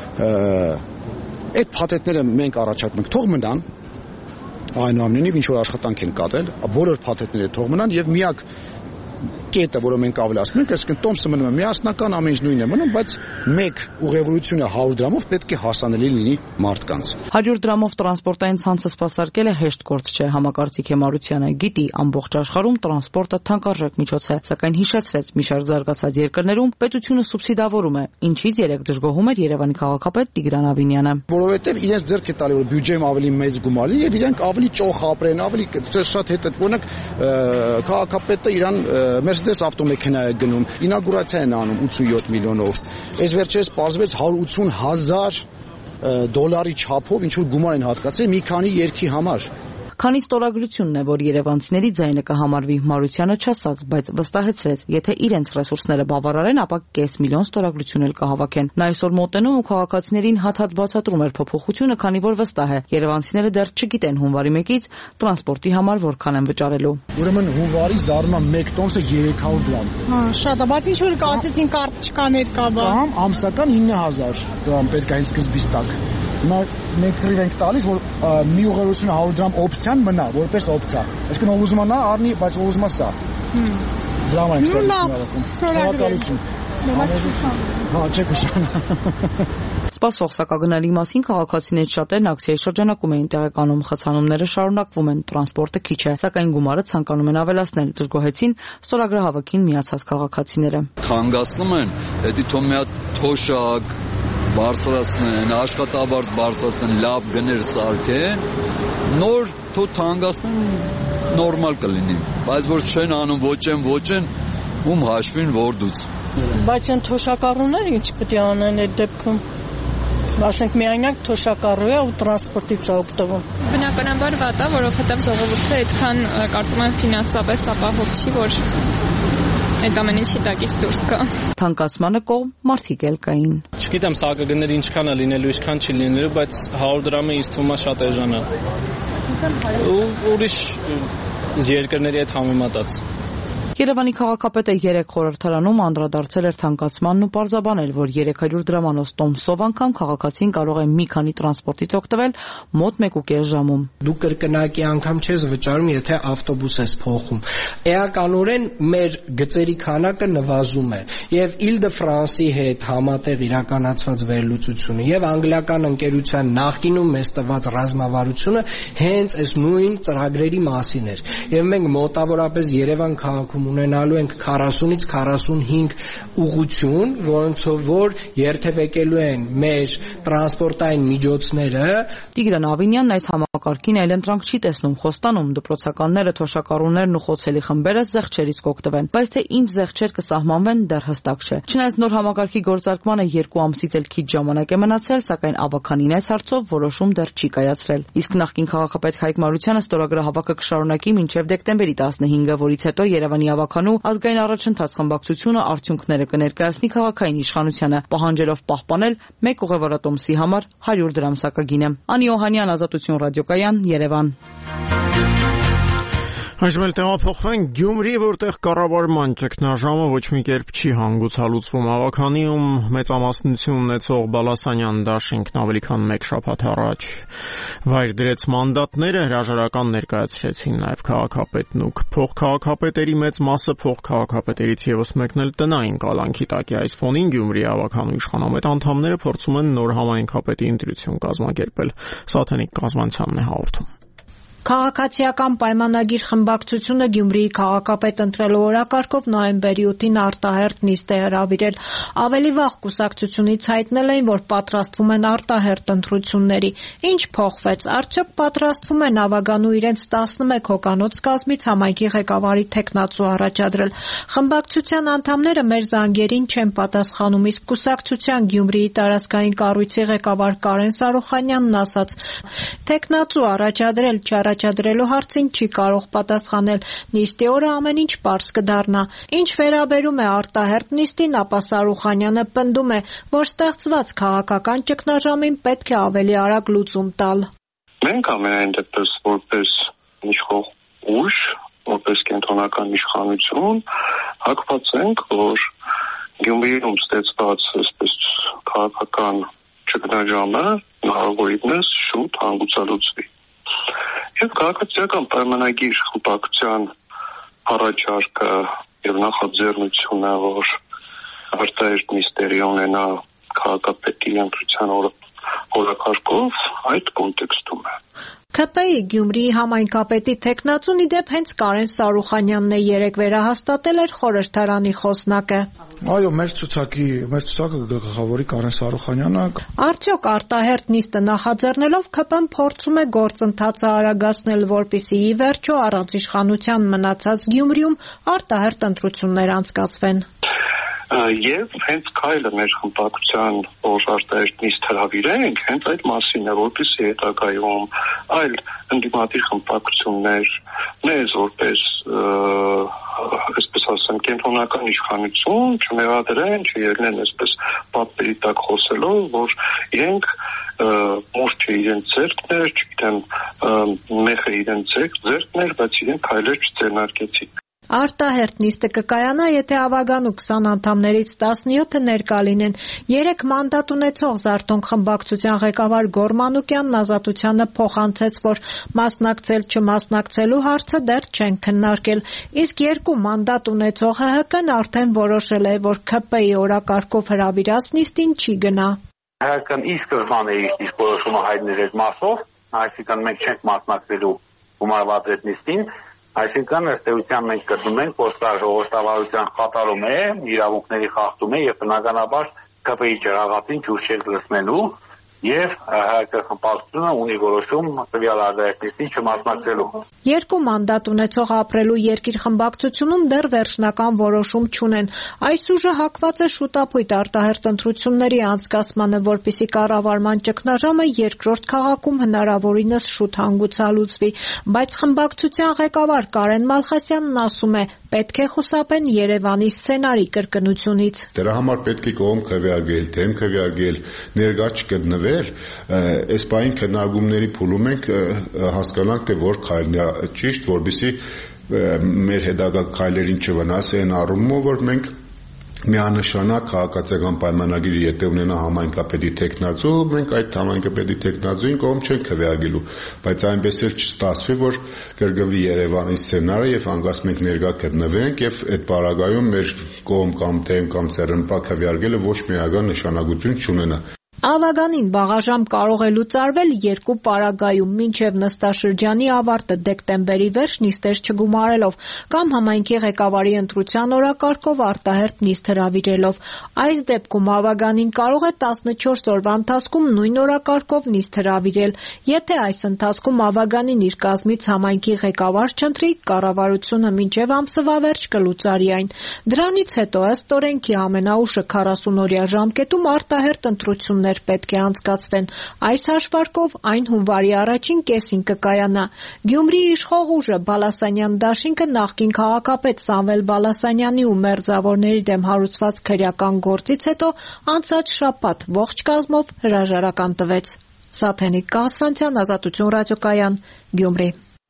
Այդ փաթեթները մենք առաջարկում ենք թող մնան, այնուամենայնիվ ինչ որ աշխատանք են կատարել, բոլոր փաթեթները թող մնան եւ միակ կետը, որը մենք ավելացնում ենք, այսինքն տոմսը մնում է միասնական, ամեն ինչ նույնն է մնում, բայց մեկ ուղևորությունը հարյուր դրամով պետք է հասանելի լինի մարդկանց։ հարյուր դրամով տրանսպորտային ցանցը սպասարկելը հեշտ գործ չէ, համակարգիչ Մարությանը գիտի, ամբողջ աշխարհում տրանսպորտը թանկարժեք միջոց է, սակայն հիշեցրեց, մի շարք զարգացած երկրներում պետությունը սուբսիդավորում է, ինչից երեք դժգոհում էր Երևանի քաղաքապետ Տիգրան Ավինյանը։ Որովհետև իրենց ձեռք է տալի, որ բյուջեում ավելի մեծ գումար լինի եւ իրենք ավելի ճոխ ապրեն, ավելի շատ հետ օրինակ քաղաքապետը իրան Mercedes ավտոմեքենա է գնում, ինագուրացիա են անում ութսունյոթ միլիոնով։ Այս վերջերս պարզվեց հարյուր ութսուն հազար դոլարի չափով ինչ որ գումար են հատկացրել մի քանի երկրի համար։ Քանի ստորագրությունն է, որ երևանցիների ձայնը կհամարվի, Մարությանը չասաց, բայց վստահեցրեց, եթե իրենց ռեսուրսները բավարարեն, ապա կես միլիոն ստորագրություն էլ կհավաքեն։ Նա այսօր մոտենում ու քաղաքացիներին հատ-հատ բացատրում էր փոփոխությունը, քանի որ վստահ է, երևանցիները դեռ չգիտեն հունվարի մեկից տրանսպորտի համար որքան են վճարելու։ Ուրեմն հունվարից դառնում է մեկ տոմսը երեք հարյուր դրամ։ Հա, շատ է, բայց ինչ որ կասեցին կարտչկաներ կա բա։ Կամ ամսական ինը հազար դրամ պետք է այն սկզբից տակ։ Հիմա մենք թրիվ ենք տալիս, որ մի ուղերությունը հարյուր դրամ օպցիան մնա, որպես օպցիա։ Այսինքն ով ուզում է նա առնի, բայց ով ուզում է սա։ Դրամ ենք ստորագրում։ Հա, չեք ուշանա։ Սպասվող սակագների մասին քաղաքացիներից շատերն ակցիայի շրջանակում էին տեղեկանում, խցանումները շարունակվում են, տրանսպորտը քիչ է, սակայն գումարը ցանկանում են ավելացնել, դժգոհեցին ստորագրահավաքին միացած քաղաքացիները։ Թանկացնում են, դա թող մի հատ թոշակ բարձրացնեն, աշխատավարձ բարձրացնեն, լավ գներ սարքեն, նոր թող թանկացնեն, նորմալ կլինի, բայց որ չեն անում ոչ են, ոչ են, ում հաշվին որդուց։ Բայց այն թոշակառուները ինչ պետք է անեն այդ դեպքում։ Ասենք միայնակ թոշակառու է ու տրանսպորտից է օգտվում։ Բնականաբար վատ է, որովհետև ժողովուրդը այդքան կարծում եմ ֆինանսապես ապահով չի, որ այդ ամեն ինչի տակից դուրս գա։ Թանկացմանը կողմ մարդիկ էլ կային։ Չգիտեմ սակագները ինչքան է լինելու, ինչքան չի լինելու, բայց հարյուր դրամը ինձ թվում է շատ էժան է։ Ու ուրիշ երկրների հետ համեմատած։ Երևանի քաղաքապետը երեք խորհրդարանում անդրադարձել էր թանկացմանն ու պարզաբանել, որ երեք հարյուր դրամանոց տոմսով անգամ քաղաքացին կարող է մի քանի տրանսպորտից օգտվել մոտ մեկ ու կես ժամում։ Դու կրկնակի անգամ չես վճարում, եթե ավտոբուս ես փոխում։ Էականորեն մեր գծերի քանակը նվազում է եւ Île-de-France-ի հետ համատեղ իրականացված վերլուծությունը եւ անգլիական ընկերության նախկինում մեզ տված ռազմավարությունը հենց այս նույն ծրագրերի մասին էր։ Եվ մենք մոտավորապես Երևան քաղաքում ունենալու ենք քառասունից քառասունհինգ ուղղություն, որոնցով որ երթևեկելու են մեր տրանսպորտային միջոցները։ Տիգրան Ավինյանն այս համակարգին այլընտրանք չի տեսնում, խոստանում դպրոցականները, թոշակառուներն ու խոցելի խմբերը զեղչերից կօգտվեն, բայց թե ինչ զեղչեր կսահմանվեն դեռ հստակ չէ։ Չնայած նոր համակարգի գործարկմանը երկու ամսից էլ քիչ ժամանակ է մնացել, սակայն ավականին այս հարցով որոշում դեռ չի կայացրել։ Իսկ նախկին քաղաքապետ Հայկ Մարությանը ստորագրահավաքը կշարունակի մինչև դեկտեմբերի տասնհինգը, որից հետո Երևանի ավականու ազգային առաջընթաց խմբակցությունը արդյունքները կներկայացնի քաղաքային իշխանությանը, պահանջելով պահպանել մեկ ուղևորատոմսի համար հարյուր դրամ սակագինը։ Անի Օհանյան, Ազատություն ռադիոկայան, Երևան։ Այժմ էլ տեղափոխվենք Գյումրի, որտեղ կառավարման ճգնաժամը ոչ մի կերպ չի հանգուցալուծվում։ Ավաքանիում մեծամասնություն ունեցող Բալասանյան դաշինքն ավելի քան մեկ շաբաթ առաջ վայր դրեց մանդատները, հրաժարական ներկայացրեցին նաև քաղաքապետն ու փոխքաղաքապետերի մեծ մասը փոխքաղաքապետերից եւս մեկն էլ տնային կալանքի տակ է։ Այս ֆոնին Գյումրի ավաքանու իշխանամետ անդամները փորձում են նոր համայնքապետի ընտրություն կազմակերպել։ Սաթենիկ Կազմանցյանն է հաղորդում։ Քաղաքացիական պայմանագիր խմբակցությունը Գյումրիի քաղաքապետ ընտրելու օրակարգով նոյեմբերի ութին արտահերթ նիստ է հրավիրել։ Ավելի վաղ կուսակցությունից հայտնել էին, որ պատրաստվում են արտահերթ ընտրությունների։ Ինչ փոխվեց։ Արդյոք պատրաստվում են Ավագանու իրենց տասնմեկ հոկանոց կազմից համայնքի ղեկավարի թեկնածու առաջադրել։ Խմբակցության անդամները մեր զանգերին չեն պատասխանում, իսկ կուսակցության Գյումրիի տարածքային կառույցի ղեկավար Կարեն Սարոխանյանն ասաց. Թեկնածու առաջադրել առաջադրելու հարցին չի կարող պատասխանել։ Նիստի օրը ամեն ինչ պարզ կդառնա։ Ինչ վերաբերում է արտահերթ նիստին, ապա Սարուխանյանը պնդում է, որ ստեղծված քաղաքական ճգնաժամին պետք է ավելի արագ լուծում տալ։ Մենք ամենայն դեպս որպես իշխող ուժ, որպես կենտրոնական իշխանություն հակված ենք, որ Գյումրիում ստեղծված այսպես քաղաքական ճգնաժամը հնարավորինս շուտ հանգուցալուծվի։ Եվ քաղաքացիական պայմանագիր խմբակցության առաջարկը եւ նախաձեռնությունը, որ արտահերտ նիստերի ունենա քաղաքապետի ընտրության օրակարգով, այդ կոնտեքստում է։ K P I Գյումրիի համայնքապետի թեկնածուն ի դեպ հենց Կարեն Սարուխանյանն է երեկ վերահաստատել էր խորհրդարանի խոսնակը։ Այո, մեր ցուցակի, մեր ցուցակը գլխավորի Կարեն Սարուխանյանը։ Արդյոք արտահերտ նիստը նախաձեռնելով K P I-ն փորձում է գործընթացը արագացնել, որպեսզի ի վերջո առանց իշխանության մնացած Գյումրիում արտահերտ ընտրություններ անցկացվեն։ Եվ հենց քայլը մեր խմբակցության որ արտահերտ նիստ հրավիրենք, հենց այդ մասին է, որպեսզի հետագայում այլ ընդդիմադիր խմբակցություններ մեզ որպես այսպես ասեմ կենտրոնական իշխանություն չմեղադրեն, չելնեն այսպես պատերի տակ խոսելով, որ իրենք մուրճը իրենց ձեռքներ, չգիտեմ, մեխը իրենց ձեռքներ, բայց իրենք քայլեր չձեռնարկեցին։ Արտահերտ նիստը կկայանա, եթե ավագանու քսան անդամներից տասնյոթը ներկա լինեն։ Երեք մանդատ ունեցող Զարթոնք խմբակցության ղեկավար Գոր Մանուկյանն Ազատությանը փոխանցեց, որ մասնակցել չմասնակցելու հարցը դեռ չեն քննարկել, իսկ երկու մանդատ ունեցող H H K-ն արդեն որոշել է, որ K P I օրակարգով հրավիրած նիստին չի գնա։ H H K-ն ի սկզբանե իր իսկ որոշումը հայտնել էր մասով, այսինքն մենք չենք մասնակցելու գումարված այդ նիստին։ Այսինքն ըստ էության մենք գտնում ենք, որ սա ժողովրդավարության խաթարում է, իրավունքների խախտում է եւ բնականաբար K P I ջրաղացին ջուր չեք լցնելու եւ H H K խմբակցությունը ունի որոշում տվյալ արտահերտին չմասնակցելու։ Երկու մանդատ ունեցող ապրելու երկիր խմբակցությունում դեռ վերջնական որոշում չունեն։ Այս ուժը հակված է շուտապույտ արտահերտ ընտրությունների անցկացմանը, որպեսզի կառավարման ճգնաժամը երկրորդ քաղաքում հնարավորինս շուտ հանգուցալուծվի, բայց խմբակցության ղեկավար Կարեն Մալխասյանն ասում է, պետք է խուսափեն Երևանի սցենարի կրկնությունից։ Դրա համար պետք է կողմ քվեարկել, դեմ քվեարկել, ներկա չգտնվել, այս բային քննարկումների փուլում ենք հասկանանք, թե որ քայլն է ճիշտ, որպեսզի մեր հետագա քայլերին չվնասի այն առումով, որ մենք միանշանակ քաղաքացիական պայմանագիրը եթե ունենա համայնքապետի տեխնացու, մենք այդ համայնքապետի տեխնացուին կողմ չենք քվեարկելու, բայց այնպես էլ չստացվի, որ կրկնվի Երևանի սցենարը եւ հանգած մենք ներկա գտնվենք եւ այդ պարագայում մեր կողմ կամ դեմ կամ ցերնպա քվեարկելը ոչ միական նշանակություն չունենա։ Ավագանին վաղաժամ կարող է լուծարվել երկու պարագայում մինչև նստաշրջանի ավարտը դեկտեմբերի վերջ նիստեր չգումարելով կամ համայնքի ղեկավարի ընտրության օրակարգով արտահերտ նիստ հրավիրելով։ Այս դեպքում ավագանին կարող է տասնչորս օրվա ընթացքում նույն օրակարգով նիստ հրավիրել։ Եթե այս ընթացքում ավագանին իր կազմից համայնքի ղեկավար չընտրի, կառավարությունը մինչև ամսվա վերջ կլուծարի այն։ Դրանից հետո ըստ օրենքի ամենաուշը քառասուն օրյա ժամկետում արտահերտ ընտրություններ պետք է անցկացվեն։ Այս հաշվարկով այն հունվարի առաջին կեսին կկայանա։ Գյումրիի իշխող ուժը Բալասանյան դաշինքը նախկին քաղաքապետ Սամվել Բալասանյանի ու մերձավորների դեմ հարուցված քրեական գործից հետո անցած շաբաթ ողջ կազմով հրաժարական տվեց։ Սաթենիկ Կասվանցյան, Ազատություն ռադիոկայան, Գյումրի։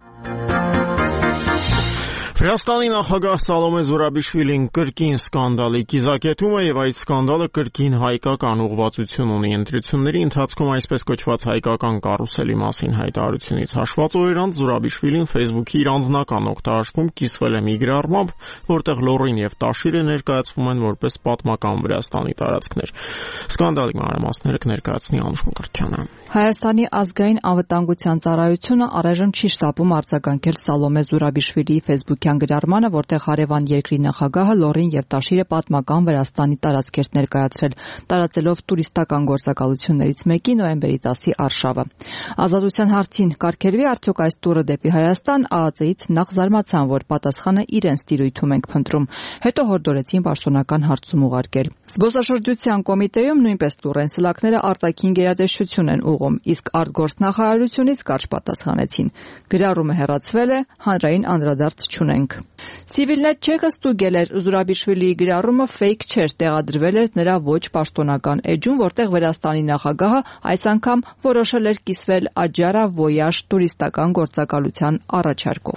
Վրաստանի նախագահ Սալոմե Զուրաբիշվիլին կրկին սկանդալի կիզակետում է եւ այդ սկանդալը կրկին հայկական ուղղվածություն ունի։ Ընտրությունների ընթացքում այսպես կոչված հայկական կարուսելի մասին հայտարարությունից հաշված օրերանց Զուրաբիշվիլին Facebook-ի իր անձնական օգտահաշվում կիսվել է մի գրառմամբ, որտեղ լոռին եւ տաշիրը ներկայացվում են որպես պատմական Վրաստանի տարածքներ։ Սկանդալի մանրամասները կներկայացնի Անուշ Մկրտչյանը։ Հայաստանի ազգային անվտանգության ծառայությունը առայժմ չի շտապում արձագանքել Սալոմե Զուրաբիշվիլիի Facebook-յան գրառմանը, որտեղ հարևան երկրի նախագահը լոռին եւ տաշիրը պատմական Վրաստանի տարածքեր ներկայացրել, տարածելով տուրիստական գործակալություններից մեկի նոյեմբերի տասի արշավը։ Ազատության հարցին կարգելվի արդյոք այս տուրը դեպի Հայաստան, ԱԱԾ-ից նախ զարմացան, որ պատասխանը իրենց տիրույթում ենք փնտրում, հետո հորդորեցին պաշտոնական հարցում ուղարկել։ Զբոսաշրջության կոմիտեում նույնպես տուրեն սլաքները արտաքին գերատեսչություն են ուղղում, իսկ արտգործնախարարությունից կարճ պատասխանեցին։ Գրառումը հեռացվել է, հանրային անդրադարձ չունենք։ Civilnet Check-ը ստուգել էր Զուրաբիշվիլիի գրառումը ֆեյք չէր, տեղադրվել էր նրա ոչ պաշտոնական էջում, որտեղ Վրաստանի նախագահը այս անգամ որոշել էր կիսվել Աջարա Voyage տուրիստական գործակալության առաջարկով։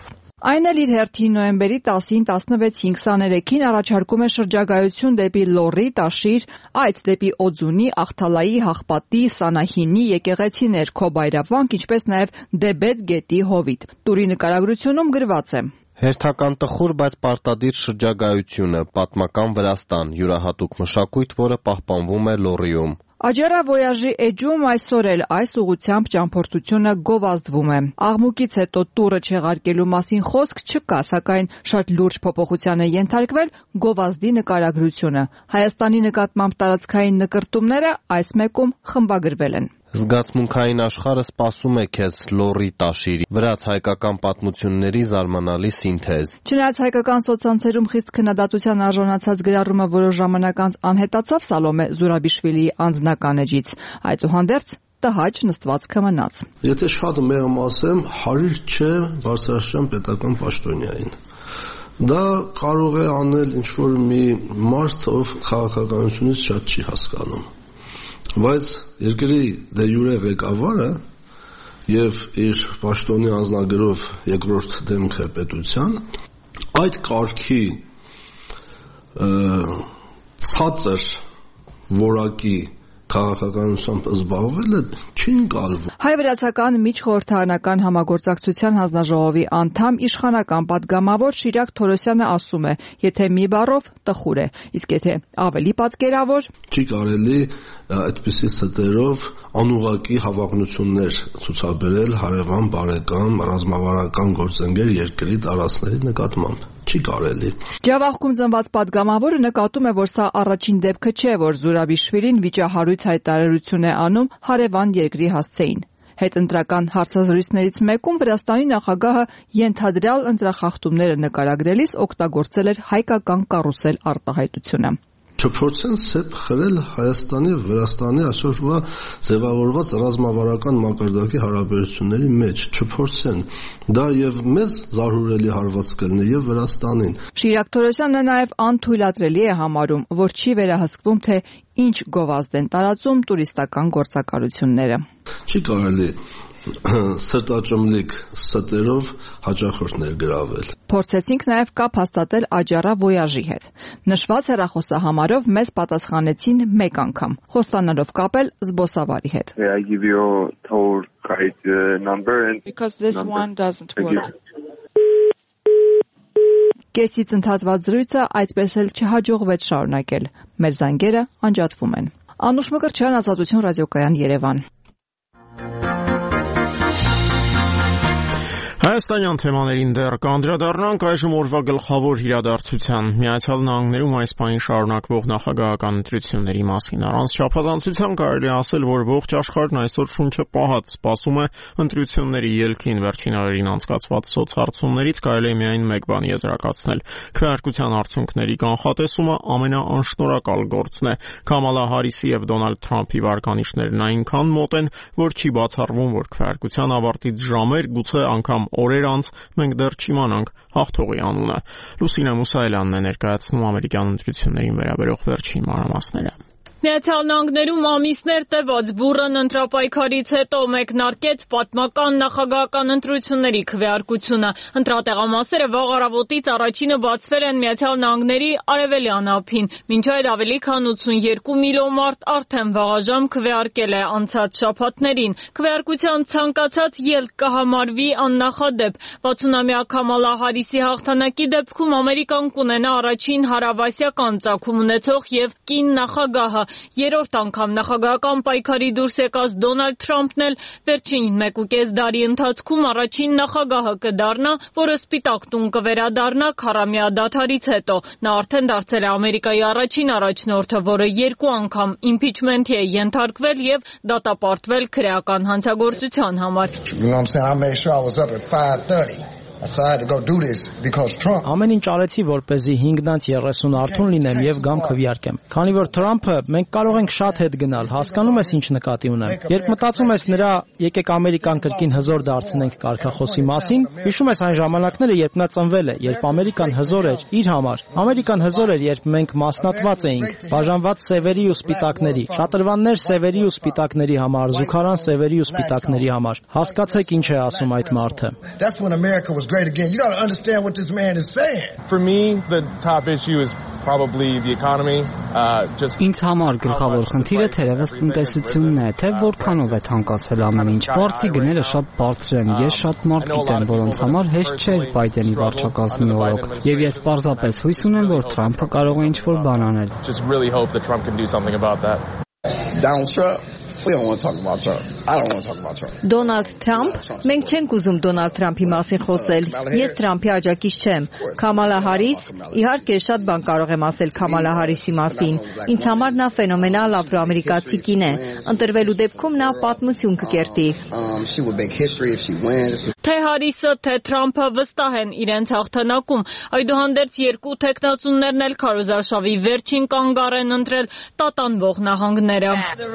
Այն էլ իր հերթին նոյեմբերի տասին, տասնվեցին, քսաներեքին առաջարկում է շրջագայություն դեպի Լոռի, Տաշիր, այց դեպի Օձունի, Աղթալայի, Հաղպատի, Սանահինի, եկեղեցիներ, Քոբայրավանք, ինչպես նաև Դեբետ գետի հովիտ։ Տուրի նկարագրությունում գրված է. Հերթական տխուր, բայց պարտադիր շրջագայությունը, պատմական Վրաստան, յուրահատուկ մշակույթ, որը պահպանվում է Լոռիում։ Աջարա Վոյաժի էջում այսօր էլ այս ուղղությամբ ճամփորդությունը գովազդվում է։ Աղմուկից հետո տուրը չեղարկելու մասին խոսք չկա, սակայն շատ լուրջ փոփոխության է ենթարկվել գովազդի նկարագրությունը։ Հայաստանի նկատմամբ տարածքային նկրտումները այս մեկում խմբագրվել են։ Զգացմունքային աշխարհը սպասում է քեզ Լոռի, Տաշիրի, վրաց հայկական պատմությունների զարմանալի սինթեզ։ Չնայած հայկական սոցցանցերում խիստ քննադատության արժանացած գրառումը որոշ ժամանակ անց անհետացավ Սալոմե Զուրաբիշվիլիի անձնական էջից, այդուհանդերձ տհաճ նստվածքը մնաց։ Եթե շատ մեղմ ասեմ, հարիր չէ Բարձրաստիճան պետական պաշտոնյային։ Դա կարող է անել ինչ-որ մի մարդ, ով քաղաքականությունից շատ չի հասկանում։ Բայց երկրի դե յուրե ղեկավարը եւ իր պաշտոնի անձնագրով երկրորդ դեմքը պետության այդ կարգի ցածր որակի քաղաքականությամբ զբաղվելը չի ընկալվում։ Հայ-վրացական միջխորհրդարանական համագործակցության հանձնաժողովի անդամ իշխանական պատգամավոր Շիրակ Թորոսյանը ասում է, եթե մի բառով տխուր է, իսկ եթե ավելի պատկերավոր, չի կարելի այդպիսի ստերով անուղակի հավակնություններ ցուցաբերել հարևան բարեկամ ռազմավարական գործընկեր երկրի տարածքների նկատմամբ։ Չի կարելի։ Ջավախքում ծնված պատգամավորը նկատում է, որ սա առաջին դեպքը չէ, որ Զուրաբիշվիլին վիճահարույց հայտարարություն է անում հարևան երկրի հասցեին։ Հետընտրական հարցազրույցներից մեկում Վրաստանի նախագահը ենթադրյալ ընտրախախտումները նկարագրելիս օգտագործել էր հայկական կառուսել արտահայտությունը։ Չփորձեն սեփ խրել Հայաստանի եւ Վրաստանի այսօրվա ձևավորված ռազմավարական մակարդակի հարաբերությունների մեջ, չփորձեն։ Դա եւ մեզ զարհուրելի հարված կլինի եւ Վրաստանին։ Շիրակ Թորոսյանը նաեւ անթույլատրելի է համարում, որ չի վերահսկվում, թե ինչ գովազդ են տարածում տուրիստական գործակալությունները։ Չի կարելի սրտաճմլիկ ստերով հաճախորդ ներգրավել։ Փորձեցինք նաև կապ հաստատել Աջարա Վոյաժի հետ։ Նշված հեռախոսահամարով մեզ պատասխանեցին մեկ անգամ, խոստանալով կապել զբոսավարի հետ։ I give you tour guide number and because this one doesn't work. Կեսից ընդհատված զրույցը այդպես էլ չհաջողվեց շարունակել։ Մեր զանգերը անջատվում են։ Անուշ Մկրտչյան, Ազատություն ռադիոկայան, Երևան։ Հայաստանյան թեմաներին դեռ կանդրադառնանք այժմ օրվա գլխավոր իրադարձության Միացյալ Նահանգներում այս պահին շարունակվող նախագահական ընտրությունների մասին։ Առանց չափազանցության կարելի ասել, որ ողջ աշխարհն այսօր շունչը պահած սպասում է ընտրությունների ելքին։ Վերջին օրերին անցկացված սոցհարցումներից կարելի է միայն մեկ բան եզրակացնել. քվեարկության արդյունքների կանխատեսումը ամենաանշնորհակալ գործն է։ Քամալա Հարիսի եւ Դոնալդ Թրամփի վարկանիշներն այնքան մոտ են, որ չի բացառվում, որ քվեարկության ավարտից ժամեր, գուցե անգամ օրեր անց մենք դեռ չիմանանք հաղթողի անունը։ Լուսինե Մուսայելյանն է ներկայացնում ամերիկյան ընտրություններին վերաբերող վերջին մանրամասները։ Միացյալ Նահանգներում ամիսներ տևած բուռն ընտրապայքարից հետո մեկնարկեց պատմական նախագահական ընտրությունների քվեարկությունը։ Ընտրատեղամասերը վաղ առավոտից առաջինը բացվել են Միացյալ Նահանգների արևելյան ափին։ Մինչ այդ ավելի քան ութսունյոթ միլիոն մարդ արդեն վաղաժամ քվեարկել է անցած շաբաթներին։ Քվեարկության ցանկացած ելք կհամարվի աննախադեպ։ վաթսունամյա Քամալա Հարիսի հաղթանակի դեպքում Ամերիկան կունենա առաջին հարավասիական ծագում ունեցող եւ կին նախագահը։ Երրորդ անգամ նախագահական պայքարի դուրս եկած Դոնալդ Թրամփն էլ վերջին մեկուկես դարի ընթացքում առաջին նախագահը կդառնա, որը սպիտակ տուն կվերադառնա քառամյա դադարից հետո։ Նա արդեն դարձել է Ամերիկայի առաջին առաջնորդը, որը երկու անգամ իմպիչմենթի է ենթարկվել եւ դատապարտվել քրեական հանցագործության համար։ Ամեն ինչ արեցի, որպեսզի հինգնանց երեսուն արթուն լինեմ եւ գամ քվեարկեմ։ Քանի որ Թրամփը մենք կարող ենք շատ հետ գնալ, հասկանում ես ինչ նկատի ունեմ։ Երբ մտածում ես նրա եկեք Ամերիկան կրկին հզոր դարձնենք կարգախոսի մասին, հիշում ես այն ժամանակները, երբ նա ծնվել է, երբ Ամերիկան հզոր էր իր համար։ Ամերիկան հզոր էր, երբ մենք մասնատված էինք, բաժանված սևերի ու սպիտակների, շատրվաններ սևերի ու սպիտակների համար, զուգարան սևերի ու սպիտակների համար։ Հասկացեք ինչ է ասում այդ մարդը։ was great again. You got to understand what this man is saying. For me, the top issue is probably the economy. Uh, just Ինձ համար գլխավոր խնդիրը թերևս տնտեսությունն է, թե որքանով է թանկացել ամեն ինչ։ Վարձի գները շատ բարձր են, ես շատ մարդ գիտեմ, որոնց համար հեշտ չէր Բայդենի վարչակազմի օրոք, եւ ես պարզապես հույս ունեմ, որ Թրամփը կարող է ինչ-որ բան անել։ Just really hope that Trump can do something about that. Donald Trump. We don't want to talk about Trump. I don't want to talk about Trump. Դոնալդ Թրամփ, մենք չենք ուզում Դոնալդ Թրամփի մասին խոսել։ Ես Թրամփի աջակից չեմ։ Քամալա Հարիս, իհարկե շատ բան կարող եմ ասել Քամալա Հարիսի մասին։ Ինձ համար նա ֆենոմենալ աֆրոամերիկացի կին է։ Ընտրվելու դեպքում նա պատմություն կկերտի։ Թե Հարիսը, թե Թրամփը վստահ են իրենց հաղթանակում։ Այդուհանդերձ երկու տեխնացուներն էլ քարոզարշավի վերջին կանգառ են ընտրել տատանվող նահանգները։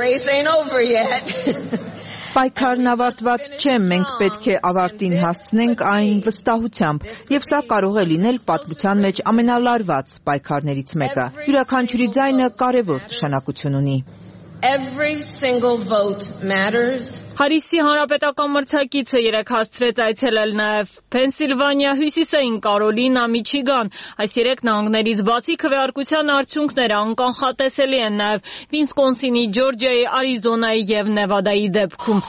Պայքարն ավարտված չէ, մենք պետք է ավարտին հասցնենք այն վստահությամբ, եւ սա կարող է լինել պատմության մեջ ամենալարված պայքարներից մեկը։ Յուրաքանչյուրի ձայնը կարևոր նշանակություն ունի։ Every single vote matters. Հարիսի հանրապետական մրցակիցը երեք հասցրեց այցելել նաև Փենսիլվանիա, Հյուսիսային Կարոլինա, Միչիգան։ Այս երեք նահանգներից բացի քվեարկության արդյունքները անկանխատեսելի են նաև Վիսկոնսինի, Ջորջիայի, Արիզոնայի եւ Նևադայի դեպքում։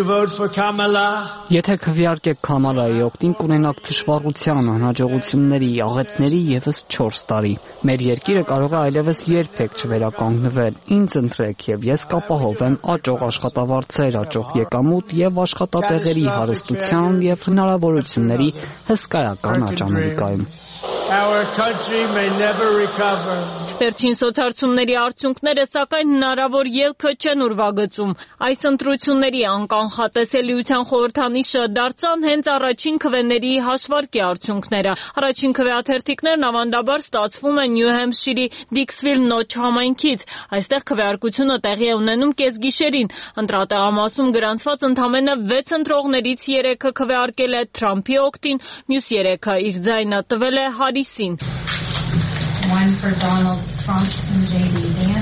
Եթե քվեարկեք Քամալայի օգտին, կունենաք թշվառության, անհաջողությունների, աղետների եւս չորս տարի։ Մեր երկիրը կարող է այլևս երբեք չվերականգնվել։ Ինձ ընտրեք եւ ես կապահով եմ աճող աշխատավարձեր, աճող եկամուտ եւ աշխատատեղերի հարստության եւ հնարավորությունների հսկայական աճ Ամերիկայում։ Our country may never recover. Վերջին սոցհարցումների արդյունքները սակայն հնարավոր ելքը չեն ուրվագծում։ Այս ընտրությունների անկանխատեսելիության խորհրդանիշը դարձան հենց առաջին քվեների հաշվարկի արդյունքները։ Առաջին քվեաթերթիկներն ավանդաբար ստացվում են Նյու Հեմփշիրի Դիքսվիլ Նոչ համայնքից։ Այստեղ քվեարկությունը տեղի է ունենում կեսգիշերին։ Ընտրատեղամասում գրանցված ընդամենը վեց ընտրողներից երեքը քվեարկել է Թրամփի օգտին, մյուս երեքը իր ձայնը տվել է Հարիսին։ One for Donald Trump and J D Vance.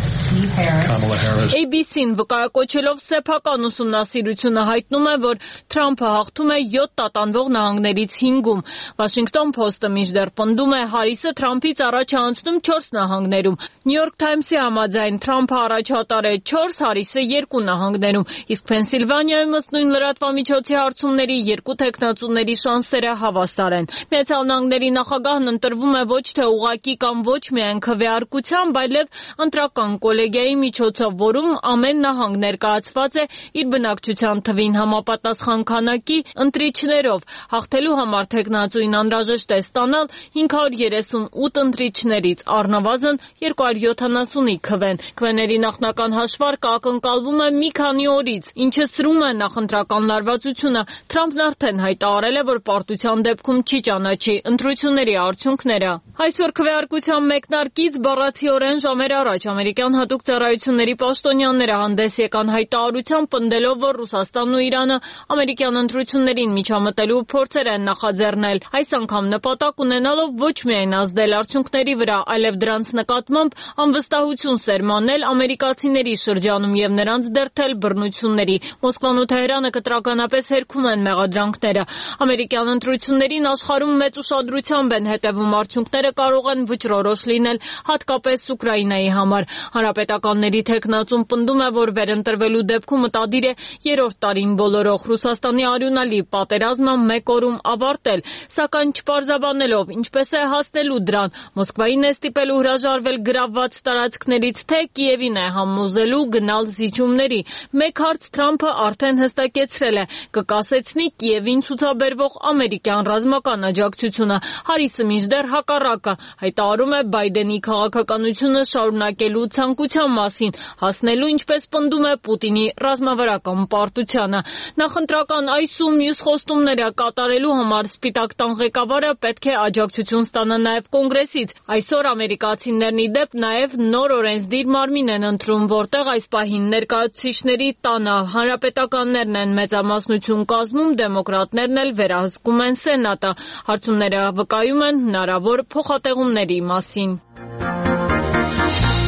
A B C-ն վկայակոչելով սեփական ուսումնասիրությունը հայտնում է, որ Թրամփը հաղթում է յոթ տատանվող նահանգներից հինգում։ Washington Post-ը մինչդեռ պնդում է Հարիսը Թրամփից առաջ է անցնում չորս նահանգներում։ New York Times-ի համաձայն Թրամփը առաջատար է չորս, Հարիսը երկու նահանգներում, իսկ Փենսիլվանիայում ըստ նույն լրատվամիջոցի հարցումների երկու տեխնացուների շանսերը հավասար են։ Միացյալ Նահանգների նախագահն ընտրվում է ոչ թե ուղղակի կամ ոչ միայն քվեարկությամբ, այլև ընտրական կոլեգիայի միջոցով, որում ամեն նահանգ ներկայացված է իր բնակչության թվին համապատասխան քանակի ընտրիչներով։ Հաղթելու համար տեխնացուին անհրաժեշտ է ստանալ հինգ հարյուր երեսունութ ընտրիչներից առնվազն երկու հարյուր յոթանասունի քվեն։ Քվեների նախնական հաշվարկը ակնկալվում է մի քանի օրից, ինչը սրում է նախընտրական լարվածությունը։ Թրամփն արդեն հայտարարել է, որ պարտության դեպքում չի ճանաչի ընտրությունների արդյունքները։ Այսօր քվեարկության մեկնարկից բառացիորեն ժամեր առաջ ամերիկյան հատուկ ծառայությունների պաշտոնյաները հանդես եկան հայտարարությամբ, պնդելով, որ Ռուսաստանն ու Իրանը ամերիկյան ընտրություններին միջամտելու փորձեր են նախաձեռնել։ Այս անգամ նպատակ ունենալով ոչ միայն ազդել արդյունքների վրա, այլև դրանց նկատմամբ անվստահություն սերմանել ամերիկացիների շրջանում եւ նրանց դերթել բռնությունների։ Մոսկվան ու Թեհրանը կտրականապես հերքում են մեղադրանքները։ Ամերիկյան ընտրություններին աշխարհում մեծ ուշադրությամբ են հետևում, արդյունքները կարող են վճռորոշ լինել, հատկապես Ուկրաինայի համար։ Հանրապետականների թեկնածուն պնդում է, որ վերընտրվելու դեպքում մտադիր է երրորդ տարին բոլորող Ռուսաստանի արյունալի պատերազմը մեկ օրում ավարտել, սակայն չպարզաբանելով ինչպես է հասնելու դրան։ Մոսկվային է ստիպելու հրաժարվել գրավված տարածքներից, թե Կիևին է համոզելու գնալ զիջումների։ Մեկ հարց Թրամփը արդեն հստակեցրել է՝ կկասեցնի Կիևին ցուցաբերվող ամերիկյան ռազմական աջակցությունը։ Հարիսը մինչդեռ հակառակը հայտարարում է Բայդենի քաղաքականությունը շարունակելու ցանկության մասին, հասնելու, ինչպես պնդում է, Պուտինի ռազմավարական պարտությանը։ Նախընտրական այս ու մյուս խոստումները կատարելու համար Սպիտակ տան ղեկավարը պետք է աջակցություն ստանա նաև Կոնգրեսից։ Այսօր ամերիկացիներն ի դեպ նաև նոր օրենսդիր մարմին են ընտրում, որտեղ այս պահին ներկայացուցիչների տանը հանրապետականներն են մեծամասնություն կազմում, դեմոկրատներն էլ վերահսկում են Սենատը։ Հարցումները վկայում են հնարավոր փոխատեղումների մասին։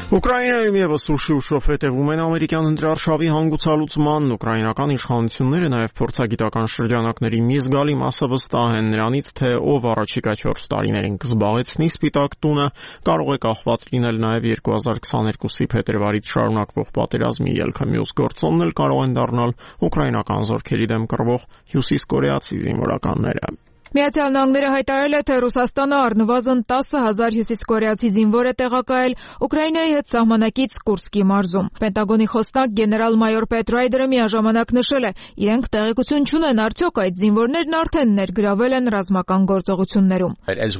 Ուկրաինայում եւս ուշի ուշով հետևում են ամերիկյան ընտրարշավի հանգուցալուծմանն, ուկրաինական իշխանությունները նաեւ փորձագիտական շրջանակների մի զգալի մասը վստահ են նրանից, թե ով առաջիկա չորս տարիներին կզբաղեցնի Սպիտակ տունը, կարող է կախված լինել նաեւ երկու հազար քսաներկուսի փետրվարից շարունակվող պատերազմի ելքը, մյուս գործոնն էլ կարող են դառնալ ուկրաինական զորքերի դեմ կռվող հյուսիսկորեացի զինվորականները։ Միացյալ Նահանգները հայտարարել է, թե Ռուսաստանը առնվազն տասը հազար հյուսիսկորեացի զինվոր է տեղակայել Ուկրաինայի հետ սահմանակից Կուրսկի մարզում։ Պենտագոնի խոսնակ գեներալ-մայոր Պետ Ռայդերը միաժամանակ նշել է, իրենք տեղեկություն չունեն արդյոք այդ զինվորներն արդեն ներգրավել են ռազմական գործողություններում։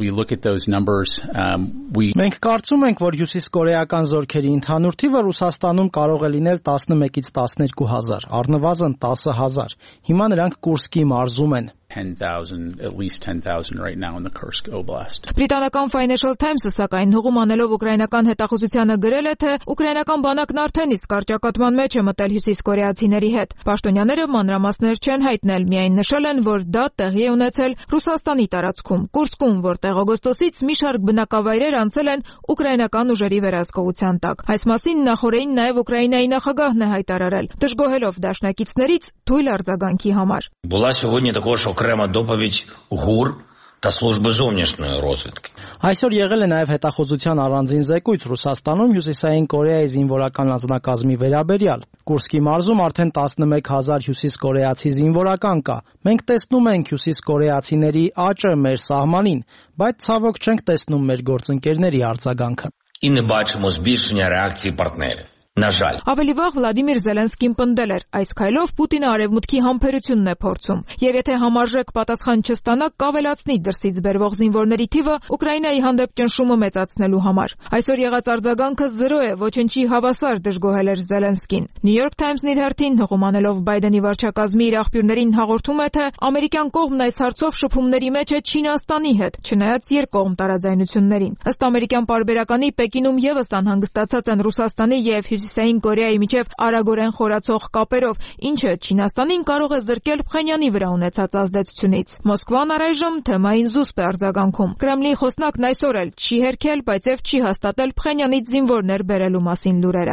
Մենք կարծում ենք, որ հյուսիսկորեական զորքերի ընդհանուր թիվը Ռուսաստանում կարող է լինել տասնմեկից տասներկու հազար, առնվազն տասը հազար։ Հիմա նրանք Կուրսկի մարզում են։ ten thousand, at least ten thousand right now in the Kursk Oblast. Բրիտանական Financial Times-ը սակայն հողում անելով ուկրաինական հետախուզությանը գրել է, թե ուկրաինական բանակն արդեն իսկ կարճակատման մեջ է մտել հյուսիսկորեացիների հետ։ Պաշտոնյաները մանրամասներ չեն հայտնել, միայն նշել են, որ դա տեղի է ունեցել Ռուսաստանի տարածքում, Կուրսկում, որտեղ օգոստոսից մի շարք բնակավայրեր անցել են ուկրաինական ուժերի վերահսկողության տակ։ Այս մասին նախորդին նաև Ուկրաինայի նախագահն է հայտարարել, դժգոհելով դաշնակիցներից թույլ արձագանքի համար։ Була сьогодні також окрема доповідь ГУР та служби зовнішньої розвідки. Այսօր եղել է նաև հետախուզության առանձին զեկույց Ռուսաստանում Հյուսիսային Կորեայի զինվորական անձնակազմի վերաբերյալ։ Կուրսկի մարզում արդեն տասնմեկ հազար հյուսիսկորեացի զինվորական կա։ Մենք տեսնում ենք հյուսիսկորեացիների աճը մեր սահմանին, բայց ցավոք չենք տեսնում մեր գործընկերների արձագանքը։ І не бачимо збільшення реакції партнерів. На жаль. Ավելի վաղ Վլադիմիր Զելենսկին պնդել էր, այս քայլով Պուտինը արևմուտքի համբերությունն է փորձում, եւ եթե համարժեք պատասխան չստանա, կավելացնի դրսից բերվող զինվորների թիվը Ուկրաինայի հանդեպ ճնշումը մեծացնելու համար։ Այսօր եղած արձագանքը զրո է, ոչնչի հավասար, դժգոհել էր Զելենսկին։ New York Times-ն իր հերթին հղումանելով Բայդենի վարչակազմի իր աղբյուրներին հաղորդում է, թե ամերիկյան կողմն այս հարցով շփումների մեջ է Չինաստանի հետ, չնայած երկկողմ տարաձայնություններին։ Ըստ ամերիկյան պարբերականի Պեկինում եւս անհանգստացած են Ռուսաստանի եւ Հյուսիսային Կորեայի միջև արագորեն խորացող կապերով, ինչը Չինաստանին կարող է զրկել Փխենյանի վրա ունեցած ազդեցությունից։ Մոսկվան առայժմ թեմային զուսպ է արձագանքում։ Կրեմլի խոսնակն այսօր էլ չի հերքել, բայց եւ չի հաստատել Փխենյանից զինվորներ բերելու մասին լուրերը։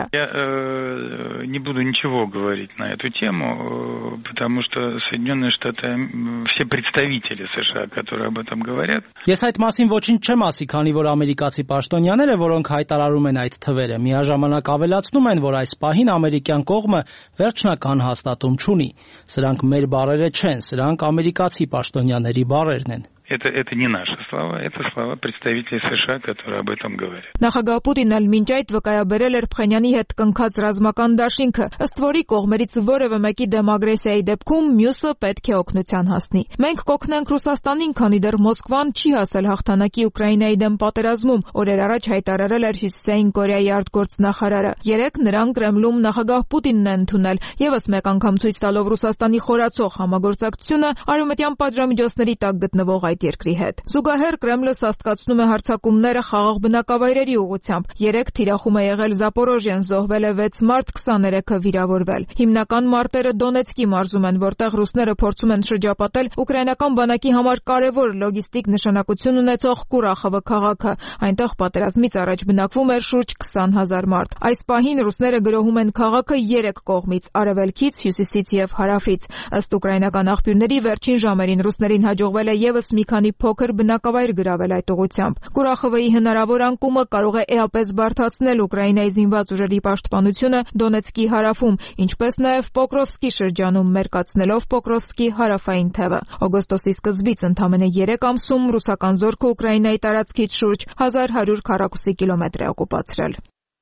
Не буду ничего говорить на эту тему, потому что Соединенные Штаты, все представители США, которые об этом говорят. Ես այդ մասին ոչինչ չեմ ասի, քանի որ ամերիկացի պաշտոնյաները, որոնք հայտարարում են այդ թվերը, միաժամանակ ավելացնում են, որ այս պահին ամերիկյան կողմը վերջնական հաստատում չունի։ Սրանք մեր բառերը չեն, սրանք ամերիկացի պաշտոնյաների բառերն են։ Это, это не наши слова, это слова представителей США, которые об этом говорят. Նախագահ Պուտինն մինչ այդ վկայաբերել էր Փխենյանի հետ կնքած ռազմական դաշինքը, ըստ որի կողմերից որևէ մեկի դեմ ագրեսիայի դեպքում մյուսը պետք է օգնության հասնի։ Մենք կօգնենք Ռուսաստանին, քանի դեռ Մոսկվան չի հասել հաղթանակի Ուկրաինայի դեմ պատերազմում, օրեր առաջ հայտարարել էր Հյուսիսային Կորեայի արտգործնախարարը։ Երեկ նրան Կրեմլում նախագահ Պուտինն է ընդունել, եւս մեկ անգամ ցույց տալով Ռուսաստանի խորացող համագործակցությունը արևմտյան պատժամիջոցների տակ գտնվող երկրի հետ։ Զուգահեռ Կրեմլը սաստկացնում է հարձակումները խաղաղ բնակավայրերի ուղղությամբ։ Երեք թիրախում է եղել Զապորոժիան, զոհվել է վեց մարդ, քսաներեքը վիրավորվել։ Հիմնական մարտերը Դոնեցկի մարզում են, որտեղ ռուսները փորձում են շրջապատել ուկրաինական բանակի համար կարևոր լոգիստիկ նշանակություն ունեցող Կուրախովը քաղաքը։ Այնտեղ պատերազմից առաջ բնակվում էր շուրջ քսան հազար մարդ։ Այս պահին ռուսները գրոհում են քաղաքը երեք կողմից՝ արևելքից, հյուսիսից եւ հարավից։ Ըստ ուկրաինական աղբյուրների վերջին ժամերին ռուսներին հաջողվել է եւս մի քանի փոքր բնակավայր գրավել այդ ուղղությամբ։ Կուրախովի հնարավոր անկումը կարող է էապես բարդացնել Ուկրաինայի զինված ուժերի պաշտպանությունը Դոնեցկի հարավում, ինչպես նաև Պոկրովսկի շրջանում, մերկացնելով Պոկրովսկի հարավային թևը։ Օգոստոսի սկզբից ընդամենը երեք ամսում ռուսական զորքը Ուկրաինայի տարածքից շուրջ հազար հարյուր քառակուսի կիլոմետր է օկուպացրել։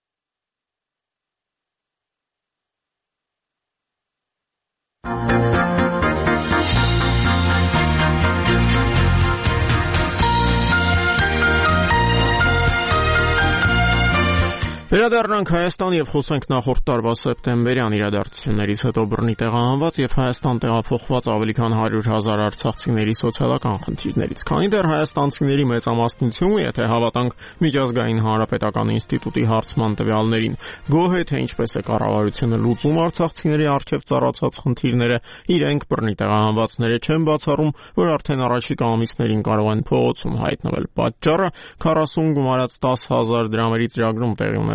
Վերադառնանք Հայաստան եւ խոսենք նախորդ տարվա սեպտեմբերյան իրադարձություններից հետո բռնի տեղահանված եւ Հայաստան տեղափոխված ավելի քան հարյուր հազար արցախցիների սոցիալական խնդիրներից։ Քանի դեռ հայաստանցիների մեծամասնությունը, եթե հավատանք Միջազգային հանրապետական ինստիտուտի հարցման տվյալներին, գոհ է, թե ինչպես է կառավարությունը լուծում արցախցիների առջև ծառացած խնդիրները, իրենք բռնի տեղահանվածները չեն բացառում, որ արդեն առաջիկա ամիսներին կարող են փողոցում հայտնվել։ Պատճառը քառասուն գումարած տասը հազար դրամերի ծրագրում տեղի ունեցած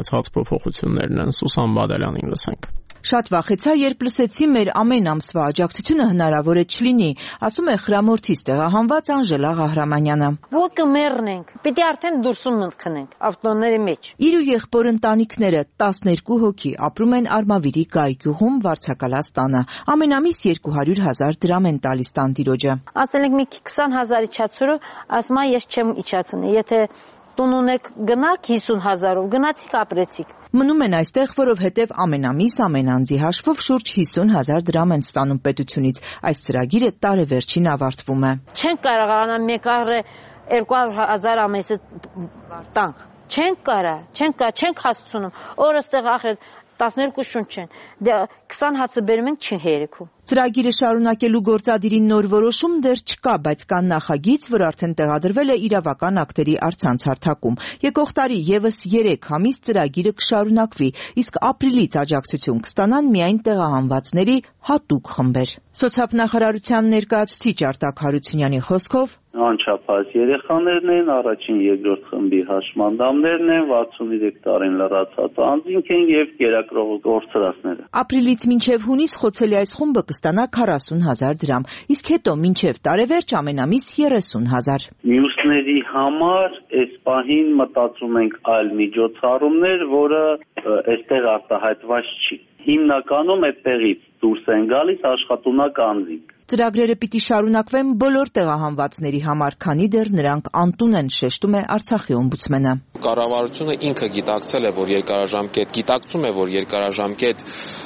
ունեցած փոփոխություններն են։ Սուսան Բադալյանին լսենք։ Շատ վախեցա, երբ լսեցի մեր ամեն ամսվա աջակցությունը հնարավոր է չլինի, ասում է Խրամորթից տեղահանված Անժելա Ղահրամանյանը։ Ոտքը մեռնենք, պիտի արդեն դուրսում մտնենք ավտոների մեջ։ Իր ու եղբոր ընտանիքները տասներկու հոգի ապրում են Արմավիրի Գայգյուղում Վարդցակալած տանը։ Ամեն ամիս երկու հարյուր հազար դրամ են տալիս տանտիրոջը։ Ասել ենք մի քսան հազար իջացրու, ասում եմ ես չեմ իջացնի, եթե տուն ունեք գնաք հիսուն հազարով, գնացիք ապրեցիք։ Մնում են այստեղ, որովհետև ամեն ամիս ամեն անձի հաշվով շուրջ հիսուն հազար դրամ են ստանում պետությունից։ Այս ծրագիրը տարեվերջին ավարտվում է։ Չենք կարողանա մեկ առը երկու հազար ամիսը տանք։ Չենք կարա, չենք կա, չենք հասցնում։ Օրստեղ ախր տասներկու շունչ են։ Դե քսան հացը բերում ենք չի հերիքում։ Ծրագիրը շարունակելու գործադիրի նոր որոշում դեռ չկա, բայց կան նախագիծ, որ արդեն տեղադրվել է իրավական ակտերի առցանց հարթակում։ Եկող տարի եւս երեք ամիս ծրագիրը կշարունակվի, իսկ ապրիլից աջակցություն կստանան միայն տեղահանվածների հատուկ խմբեր։ Սոցիալնախարարության ներկայացուցիչ Արտակ Հարությունյանի խոսքով անչափահաս երեխաներն են, առաջին երկրորդ խմբի հաշմանդամներն են, վաթսուներեք տարին լրացած անձինք են եւ կերակրող գործարարները։ Ապրիլից մինչև հունիս խոցելի այս խումբը կստանա քառասուն հազար դրամ, իսկ հետո մինչև տարեվերջ ամեն ամիս երեսուն հազար։ Մյուսների համար այս պահին մտածում ենք այլ միջոցառումներ, որը այստեղ արտահայտված չի։ Հիմնականում այդտեղից դուրս են գալիս աշխատունակ անձինք։ Ծրագրերը պիտի շարունակվեն բոլոր տեղահանվածների համար, քանի դեռ նրանք անտուն են, շեշտում է Արցախի օմբուդսմենը։ Կառավարությունը ինքը գիտակցել է, որ երկարաժամկետ գիտակցում է, որ երկարաժամկետ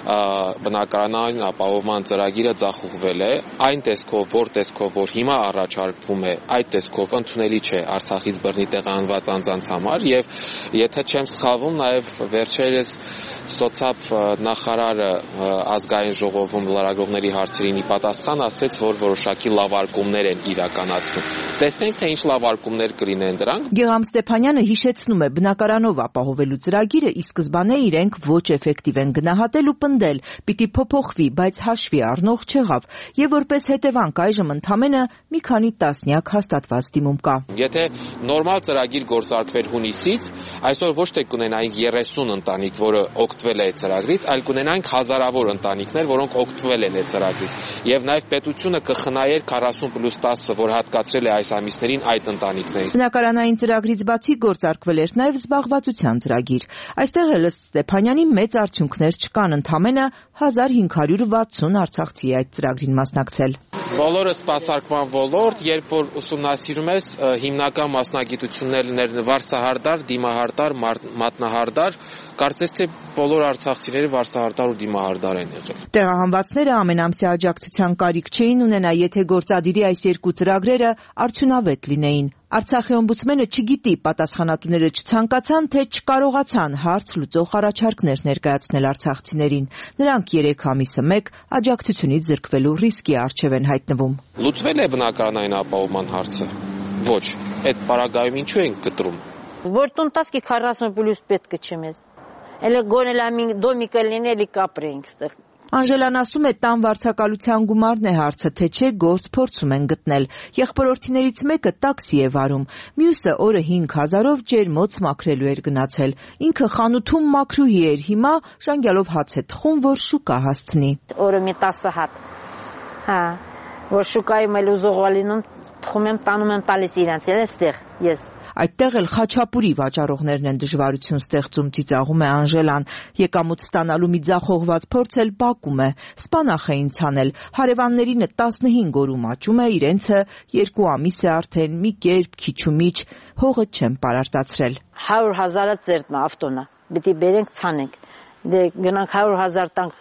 բնակարանային ապահովման ծրագիրը ձախողվել է, այն տեսքով, որ տեսքով, որ հիմա առաջարկվում է, այդ տեսքով ընդունելի չէ Արցախից բռնի տեղահանված անձանց համար եւ եթե չեմ սխալվում, նաեւ վերջերս սոցիալ նախարարը ազգային ժողովում լրագրողների հարցերին պատասխան ասեց, որ որոշակի լավարկումներ են իրականացնում։ Տեսնենք, թե ինչ լավարկումներ կլինեն դրանք։ Գեգամ Ստեփանյանը հիշեցնում է, բնակարանով ապահովելու ծրագիրը ի սկզբանե իրենք ոչ էֆեկտիվ են գնահատել ու պնդել, պիտի փոփոխվի, բայց հաշվի առնող չեղավ, եւ որպես հետևանք այժմ ընդամենը մի քանի տասնյակ հաստատված դիմում կա։ Եթե նորմալ ծրագիր գործարկվեր հունիսից, այսօր ոչ թե կունենայինք երեսուն ընտանիք, որը օգտվել է այդ ծրագրից, այլ կունենայինք հազարավոր ընտանիքներ, որոնք օգտվել են այդ ծրագրից։ Եվ նաև պետությունը կխնայեր քառասուն պլյուս տասը, որ հատկացրել է այս ամիսներին այդ ընտանիքներին։ Բնակարանային ծրագրից բացի գործարկվել էր նաև զբաղվածության ծրագիր։ Այստեղ էլ Ստեփանյանի մեծ արդյունքներ չկան, ընդամենը հազար հինգ հարյուր վաթսուն արցախցի այդ ծրագրին մասնակցել։ Բոլորը սպասարկման ոլորտ, երբ որ ուսումնասիրում ես հիմնական մասնագիտություններ վարսահարդար, դիմահարդար, մատնահարդար, կարծես թե բոլոր արցախցիները վարսահարդար ու դիմահարդար են եղել։ Տեղահանվածները ամենամսյա աջակցության կարիք չէին ունենա, եթե գործադիրի այս երկու ծրագրերը արդյունավետ լինեին։ Արցախի օմբուդսմենը չգիտի, պատասխանատուները չցանկացան, թե չկարողացան հարց լուծող առաջարկներ ներկայացնել արցախցիներին։ Նրանք երեք ամիսը մեկ աջակցությունից զրկվելու ռիսկի առջև են հայտնվում։ Լուծվել է բնակարանային ապահովման հարցը։ Ոչ, այդ պարագայում ինչու են կտրում։ Որ տուն տասկի քառասուն պլյուս պետք չէ մեզ։ Էլե գոնելամին դոմիկը լինելի կապրենք ստեղ։ Անժելան ասում է, տան վարձակալության գումարն է հարցը, թե չէ գործ փորձում են գտնել։ Եղբորորդիներից մեկը տաքսի է վարում, մյուսը օրը հինգ հազարով ջերմոց մաքրելու էր գնացել։ Ինքը խանութում մաքրուհի էր, հիմա ժանգյալով հաց է թխում, որ շուկա հասցնի։ Օրը մի տասը հատ։ Հա, որ շուկայում էլ ուզողալինում թխում եմ, տանում եմ տալիս իրանց, այստեղ ես։ Այդտեղ էլ խաչապուրի վաճառողներն են դժվարություն ստեղծում, ծիծաղում է Անժելան։ Եկամուտ ստանալու մի ձախողված փորձ էլ Բաքում է։ Սպանախ էին ցանել։ Հարևաններինը տասնհինգ օրում աճում է, իրենցը երկու ամիս է արդեն մի կերպ քիչ ու միչ հողը չեն պարարտացրել։ հարյուր հազարը ծերտնա ավտոնա։ Պիտի բերենք ցանենք։ Դե գնանք հարյուր հազար տանք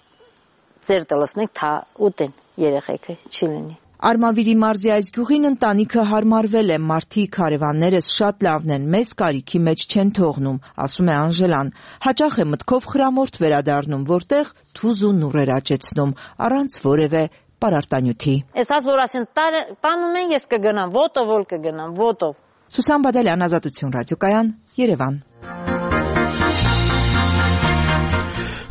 ծերտը լսնենք, թա ուտեն երեխեքը չի լինի։ Արմավիրի մարզի այս գյուղին ընտանիքը հարմարվել է, մարդիկ, հարևաններս շատ լավն են, մեզ կարիքի մեջ չեն թողնում, ասում է Անժելան։ Հաճախ է մտքով Խրամորթ վերադառնում, որտեղ թուզ ու նուռեր աճեցնում, առանց որևէ պարարտանյութի։ Էսած որ ասեն տանում են, ես կգնամ, ոտով որ կգնամ, ոտով։ Սուսան Բադալյան, Ազատություն ռադիոկայան, Երևան։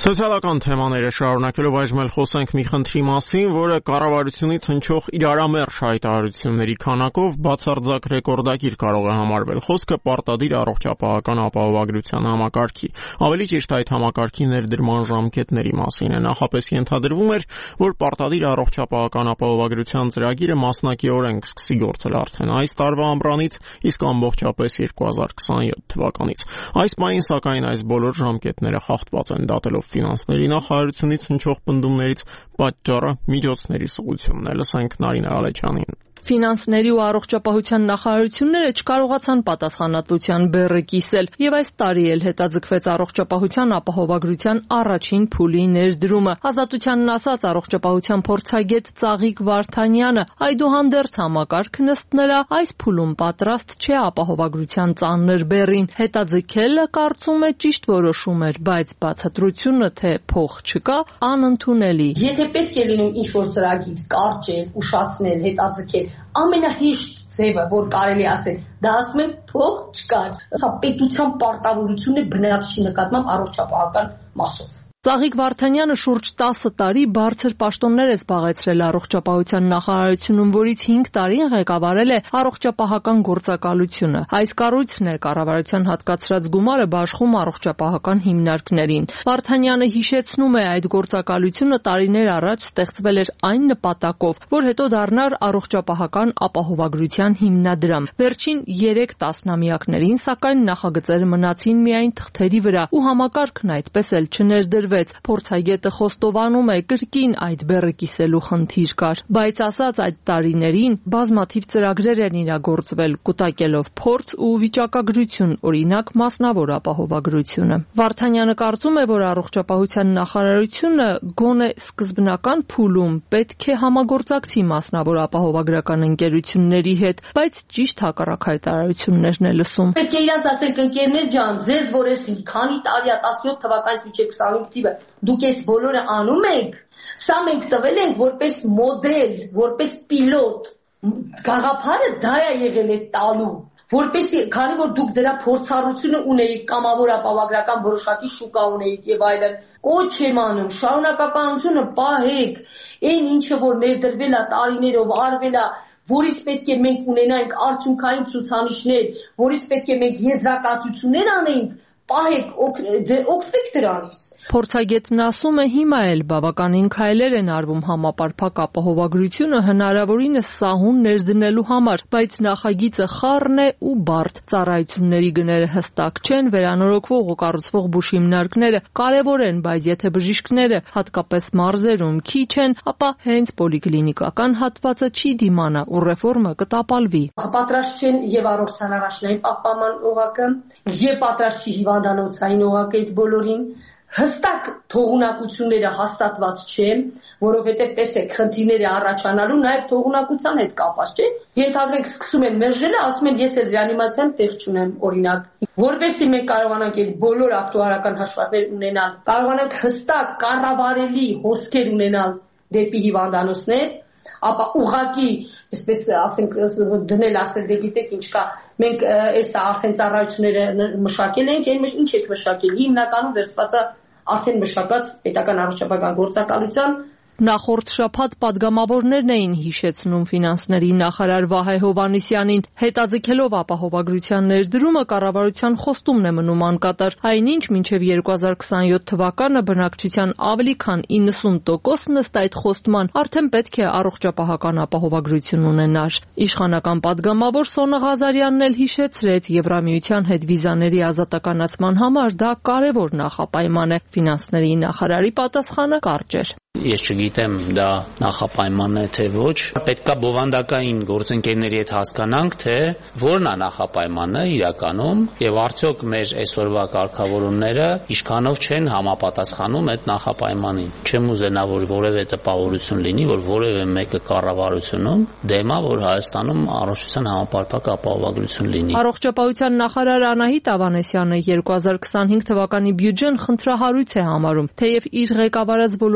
Սոցիալական թեմաները շարունակելով այժմ էլ խոսենք մի խնդրի մասին, որը կառավարությունից հնչող իրարամերժ հայտարարությունների քանակով բացարձակ ռեկորդակիր կարող է համարվել։ Խոսքը պարտադիր առողջապահական ապահովագրության համակարգի, ավելի ճիշտ այդ համակարգի ներդրման ժամկետների մասին է։ Նախապես ենթադրվում էր, որ պարտադիր առողջապահական ապահովագրության ծրագիրը մասնակիորեն կսկսի գործել արդեն այս տարվա ամռանից, իսկ ամբողջապես երկու հազար քսաներորդ թվականից։ Այս պահին սակայն այս բոլոր ժամկետները խախտված են, դատելով ֆինանսների նախարարությունից հնչող պնդումներից պատճառը միջոցների սղությունն է։ Լսենք Նարինե Ալեչյանին։ Ֆինանսների ու առողջապահության նախարարությունները չկարողացան պատասխանատվության բեռը կիսել, եւ այս տարի էլ հետաձգվեց առողջապահության ապահովագրության առաջին փուլի ներդրումը։ Ազատությանն ասած առողջապահության փորձագետ Ծաղիկ Վարդանյանը այդուհանդերձ համակարգն ըստ նրա այս փուլում պատրաստ չէ ապահովագրության ծանր բեռին։ Հետաձգելը կարծում է ճիշտ որոշում էր, բայց բացատրությունը, թե փող չկա, անընդունելի։ Եթե պետք է լինում ինչ-որ ծրագիր կարճել, ուշացնել, հետաձգել, ամենահեշտ ձևը, որ կարելի ասել, դա ասում են փող չկար։ Սա պետության պարտավորությունն է բնակչի նկատմամբ առողջապահական մասով։ Ծաղիկ Վարդանյանը շուրջ տասը տարի բարձր պաշտոններ է զբաղեցրել առողջապահության նախարարությունում, որից հինգ տարին ղեկավարել է առողջապահական գործակալությունը։ Այս կառույցն է կառավարության հատկացրած գումարը բաշխում առողջապահական հիմնարկներին։ Վարդանյանը հիշեցնում է, այդ գործակալությունը տարիներ առաջ ստեղծվել էր այն նպատակով, որ հետո դառնար առողջապահական ապահովագրության հիմնադրամ։ Վերջին երեք տասնամյակներին, սակայն, նախագծերը մնացին միայն թղթերի վրա, ու համակարգն այդպես էլ չներդրվեց։ Փորձագետը խոստովանում է, կրկին այդ բեռը կիսելու խնդիր կար, բայց ասած այդ տարիներին բազմաթիվ ծրագրեր են իրագործվել, կուտակելով փորձ ու վիճակագրություն, օրինակ մասնավոր ապահովագրությունը։ Վարդանյանը կարծում է, որ առողջապահության նախարարությունը գոնե սկզբնական փուլում պետք է համագործակցի մասնավոր ապահովագրական ընկերությունների հետ, բայց ճիշտ հակառակ հայտարարություններն է լսում։ Պետք է իրանց ասել, ընկերներ ջան, ձեզ որ էս քանի տարի է տասնյոթ թվականից մինչև քսանհինգ դուք այս բոլորը անում եք, սա մենք տվել ենք որպես մոդել, որպես պիլոտ, գաղափարը դա է եղել է տալու, որպեսզի, քանի որ դուք դրա փորձառությունը ունեիք, կամավոր ապահովագրական որոշակի շուկա ունեիք եւ այլն, կոչ եմ անում, շարունակականությունը պահեք, այն ինչը որ ներդրվել է տարիներով, արվել է, որից պետք է մենք ունենանք արդյունքային ցուցանիշներ, որից պետք է մենք եզրակացություններ անենք, պահեք, օգտվեք դրանից։ Փորձագետն ասում է, հիմա էլ բավականին քայլեր են արվում համապարփակ ապահովագրությունը հնարավորինս սահուն ներդնելու համար, բայց նախագիծը խառն է ու բարդ, ծառայությունների գները հստակ չեն, վերանորոգվող ու կառուցվող բուժհիմնարկները կարևոր են, բայց եթե բժիշկները, հատկապես մարզերում, քիչ են, ապա հենց պոլիկլինիկական հատվածը չի դիմանա ու ռեֆորմը կտապալվի։ Պատրաստ չեն եւ առողջանարաշնային պահպանման օղակը, եւ պատրաստ չի հիվանդանոցային օղակը այդ բոլորին։ Հստակ թողունակությունները հաստատված չեն, որովհետև տեսեք, խնդիրները առաջանալու նաև թողունակության հետ կապված չէ։ Ենթադրենք սկսում են մերժելը, ասում են ես էլ ռեանիմացիան տեղ չունեմ, օրինակ։ Որպեսզի մենք կարողանանք այդ բոլոր ակտուարական հաշվարկներ ունենալ, կարողանանք հստակ կառավարելի հոսքեր ունենալ դեպի հիվանդանոցներ, ապա ուղղակի, այսպես ասենք, դնել ասել, դե գիտեք ինչ կա, մենք այս արդեն ծառայությունները մշակել ենք, այն ինչ եք մշակել, հիմնականում վերցվածը արդեն մշակած պետական առողջապահական գործակալության Նախորդ շաբաթ падգամավորներն էին հիշեցնում ֆինանսների նախարար Վահե Հովհաննիսյանին, հետաձգելով ապահովագրության ներդրումը կառավարության խոստումն է մնում անկատար, այնինչ մինչև երկու հազար քսաներորդ թվականը բնակչության ավելի քան իննսուն տոկոսն ըստ այդ խոստման արդեն պետք է առողջապահական ապահովագրություն ունենար։ Իշխանական падգամավոր Սոնա Ղազարյանն էլ հիշեցրեց, Եվրամիության հետ վիզաների ազատականացման համար դա կարևոր նախապայման է։ Ֆինանսների նախարարի պատասխանը կարճ էր։ Ես չգիտեմ դա նախապայման է թե ոչ, պետքա բովանդակային գործընկերների հետ հասկանանք, թե որն է նախապայմանը իրականում եւ արդյոք մեր այսօրվա կարգավորումները ինչքանով չեն համապատասխանում այդ նախապայմանին։ Չեմ ուզենա, որ որևէ տպավորություն լինի, որ որևէ մեկը կառավարությունում դեմա, որ Հայաստանում առողջության համապարփակ ապահովագրություն լինի։ Առողջապահության նախարար Անահիտ Ավանեսյանը երկու հազար քսանհինգ թվականի բյուջեն խնդրահարույց է համարում, թեև իր ղեկավարած ոլորտի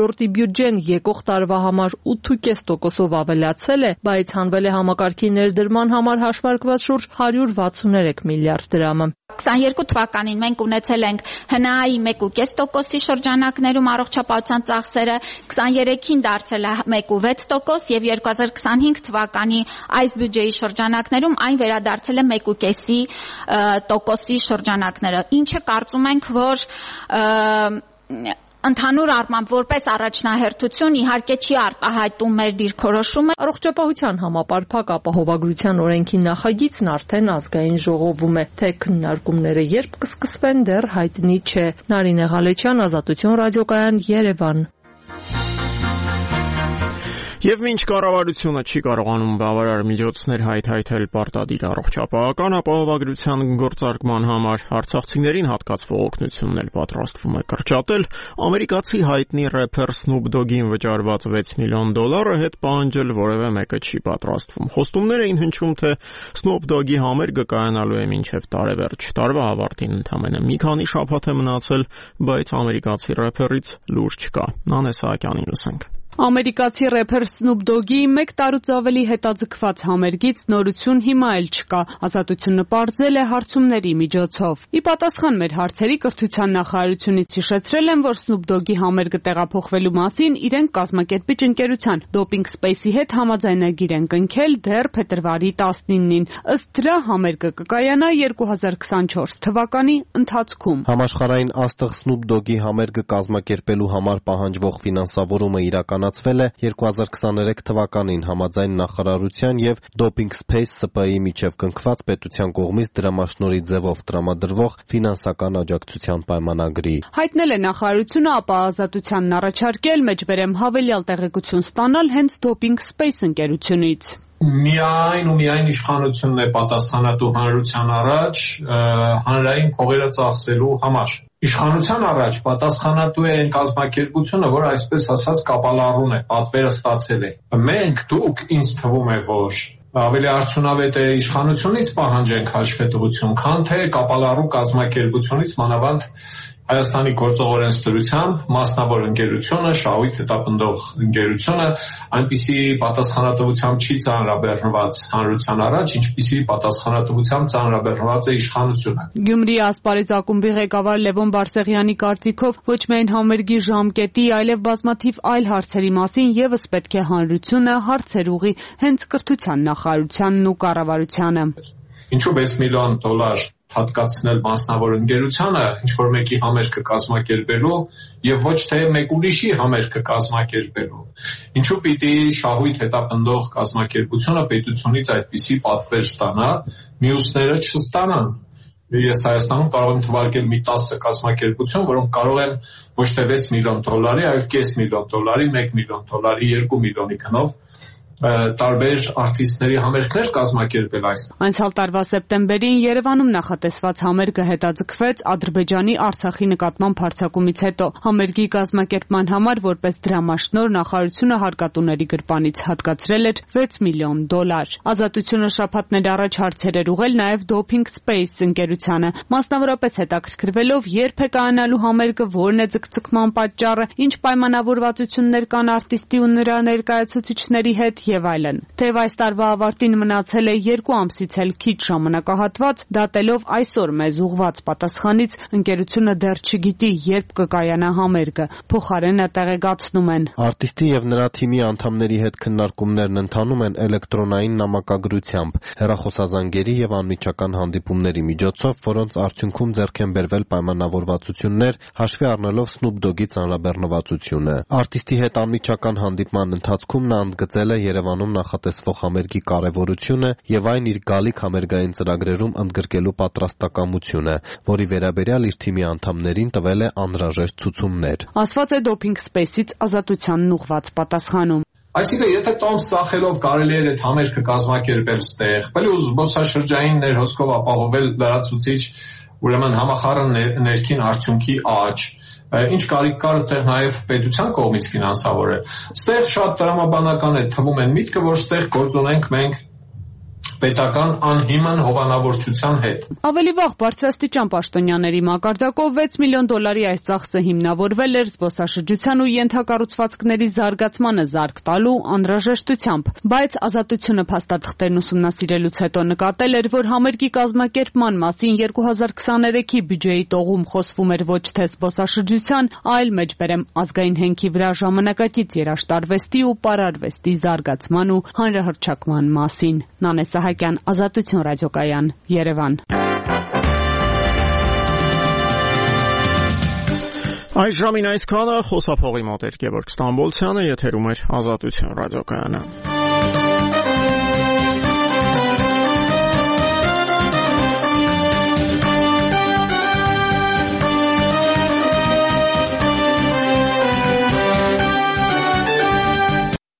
բյուջեն եկող տարվա համար ութ կόμma պենս տոկոսով ավելացել է, բայց հանվել է համակարգի ներդրման համար հաշվարկված շուրջ հարյուր վաթսուներեք միլիարդ դրամը։ քսաներկու թվականին մենք ունեցել ենք հ ն ա-ի մեկ կόμma պենս տոկոսի շրջանակներում առողջապահության ծախսերը, քսաներեքին դարձել է մեկ կόμma վեց տոկոս եւ երկու հազար քսանհինգ թվականի այս բյուջեի շրջանակներում այն վերադարձել է մեկ կόμma պենս տոկոսի շրջանակները, ինչը կարծում ենք, որ ընդհանուր առմամբ որպես առաջնահերթություն իհարկե չի արտահայտում մեր դիրքորոշումը։ Առողջապահության համապարփակ ապահովագրության օրենքի նախագիծն արդեն ազգային ժողովում է, թե քննարկումները երբ կսկսվեն դեռ հայտնի չէ։ Նարինե Ղալեչյան, Ազատություն ռադիոկայան, Երևան։ Եվ մինչ կառավարությունը չի կարողանում բավարար միջոցներ հայթայթել պարտադիր առողջապահական ապահովագրության գործարկման համար, արցախցիներին հատկացվող օգնությունն էլ պատրաստվում է կրճատել, ամերիկացի հայտնի рэփեր Snoop Dogg-ին վճարված վեց միլիոն դոլարը հետ պահանջել որևէ մեկը չի պատրաստվում։ Խոստումներ էին հնչում, թե Snoop Dogg-ի համերգը կայանալու է մինչև տարեվերջ։ Տարվա ավարտին ընդամենը մի քանի շաբաթ է մնացել, բայց ամերիկացի рэփերից լուր չկա։ Նանե Սահակյանին լսենք։ Ամերիկացի рэփեր Snoop Dogg-ի մեկ տարուց ավելի հետաձգված համերգից նորություն հիմա էլ չկա, Ազատությունը պարզել է հարցումների միջոցով։ Ի պատասխան մեր հարցերի կրթության նախարարությունից հիշեցրել են, որ Snoop Dogg-ի համերգը տեղափոխվելու մասին իրենք կազմակերպիչ ընկերության Doping Space-ի հետ համաձայնագիր են կնքել դեռ փետրվարի տասնինին։ Ըստ դրա համերգը կկայանա երկու հազար քսանչորս թվականի ընթացքում։ Համաշխարհային աստղ Snoop Dogg-ի համերգը կազմակերպելու համար պահանջվող ֆինանսավորումը իրական ացվել է երկու հազար քսաներեք թվականին համաձայն նախարարության եւ Doping Space Սը Պ Ի միջև կնքված պետության կողմից դրամաշնորհի ձևով տրամադրվող ֆինանսական աջակցության պայմանագրի։ Հայտնել է նախարարությունը, ապա Ազատությանն առաջարկել մեջբերեմ հավելյալ տեղեկություն ստանալ հենց Doping Space ընկերությունից։ Միայն ու միայն իշխանությունն է պատասխանատու հանրության առաջ հանրային փողերը ծախսելու համար։ Իշխանության առաջ պատասխանատու է այն կազմակերպությունը, որ այսպես ասած կապալառուն է, պատվերը ստացել է։ Մենք դուք ինձ թվում է, որ ավելի արդյունավետ է իշխանությունից պահանջենք հաշվետվություն, քան թե կապալառու կազմակերպությունից, մանավանդ Հայաստանի գործող օրենսդրությամբ մասնավոր ընկերությունը, շահույթ հետապնդող ընկերությունը այնպիսի պատասխանատվությամբ չի ծանրաբեռնված հանրության առաջ, ինչպիսի պատասխանատվությամբ ծանրաբեռնված է իշխանությունը։ Գյումրիի ասպարեզ ակումբի ղեկավար Լևոն Բարսեղյանի կարծիքով ոչ միայն համերգի ժամկետի, այլև բազմաթիվ այլ հարցերի մասին եւս պետք է հանրությունը հարցեր ուղղի հենց կրթության նախարարությանն ու կառավարությանը։ Ինչու վեց միլիոն դոլար հատկացնել մասնավոր ընկերությանը, ինչ որ մեկի համերգը կազմակերպելու եւ ոչ թե մեկ ուրիշի համերգը կազմակերպելու։ Ինչու պիտի շահույթ հետապնդող կազմակերպությունը պետությունից այդպիսի պատվեր ստանա, մյուսները չստանան։ Ես Հայաստանում կարող եմ թվարկել մի տասը կազմակերպություն, որոնք կարող են ոչ թե վեց միլիոն դոլարի, այլ կես միլիոն դոլարի, մեկ միլիոն դոլարի, երկու միլիոնի գնով տարբեր արտիստների համերգներ կազմակերպել այս։ Անցյալ տարվա սեպտեմբերին Երևանում նախատեսված համերգը հետաձգվեց Ադրբեջանի Արցախի նկատմամբ հարձակումից հետո։ Համերգի կազմակերպման համար որպես դրամաշնոր նախարարությունը հարկատուների գրպանից հատկացրել էր վեց միլիոն դոլար։ Ազատությունը շաբաթներ առաջ հարցեր էր ուղղել նաև Doping Space ընկերությանը, մասնավորապես հետաքրքրվելով երբ է կայանալու համերգը, որն է ձգձգման պատճառը, ինչ պայմանավորվածություններ կան արտիստի ու նրա ներկայացուցիչների հետ եւ այլն։ Թեև այս տարվա ավարտին մնացել է երկու ամսից էլ քիչ ժամանակահատված, դատելով այսօր մեզ ուղված պատասխանից ընկերությունը դեռ չգիտի երբ կկայանա համերգը, փոխարենը տեղեկացնում են։ Արտիստի եւ նրա թիմի անդամների հետ քննարկումներն ընթանում են էլեկտրոնային նամակագրությամբ, հեռախոսազանգերի եւ անմիջական հանդիպումների միջոցով, որոնց արդյունքում ձեռք են բերվել պայմանավորվածություններ, հաշվի առնելով Snoop Dogg-ի ծանրաբեռնվածությունը։ Արտիստի հետ անմիջական հանդիպման ընթացքում նա ընդգծել է Երևանում նախատեսվող համերգի կարևորությունը եւ այն իր գալիք համերգային ծրագրերում ընդգրկելու պատրաստակամությունը, որի վերաբերյալ իր թիմի անդամներին տվել է անհրաժեշտ ցուցումներ։ Ասված է Doping Space-ից Ազատությանն ուղված պատասխանում։ Այսինքն, եթե տոմս ծախելով կարելի էր այդ համերգը կազմակերպել ստեղ, բլուզ զբոսաշրջային ներհոսքով ապահովել լրացուցիչ, ուրեմն համախառն ներքին արդյունքի աճ, ինչ կարիք կար այդտեղ նաև պետության կողմից ֆինանսավորել։ Ստեղ շատ տրամաբանական է թվում են միտքը, որ ստեղ գործ ունենք մենք պետական անհիմն հովանավորչության հետ։ Ավելի վաղ բարձրաստիճան պաշտոնյաների մակարդակով վեց միլիոն դոլարի այս ծախսը հիմնավորվել էր զբոսաշրջության ու ենթակառուցվածքների զարգացմանը զարկ տալու անհրաժեշտությամբ, բայց Ազատությունը փաստաթղթերն ուսումնասիրելուց հետո նկատել էր, որ համերգի կազմակերպման մասին երկու հազար քսաներեքի բյուջեի տողում խոսվում էր ոչ թե զբոսաշրջության, այլ մեջբերեմ ազգային հենքի վրա ժամանակակից երաշտարվեստի ու պարարվեստի զարգացման ու հանրահռչակման մասին։ Նանե Սահակյան, Ազատություն ռադիոկայան, Երևան։ Այս ժամին այսքանը, խոսափողի մոտ էր Գևորգ Ստամբոլցյանը, եթերում էր Ազատություն ռադիոկայանը։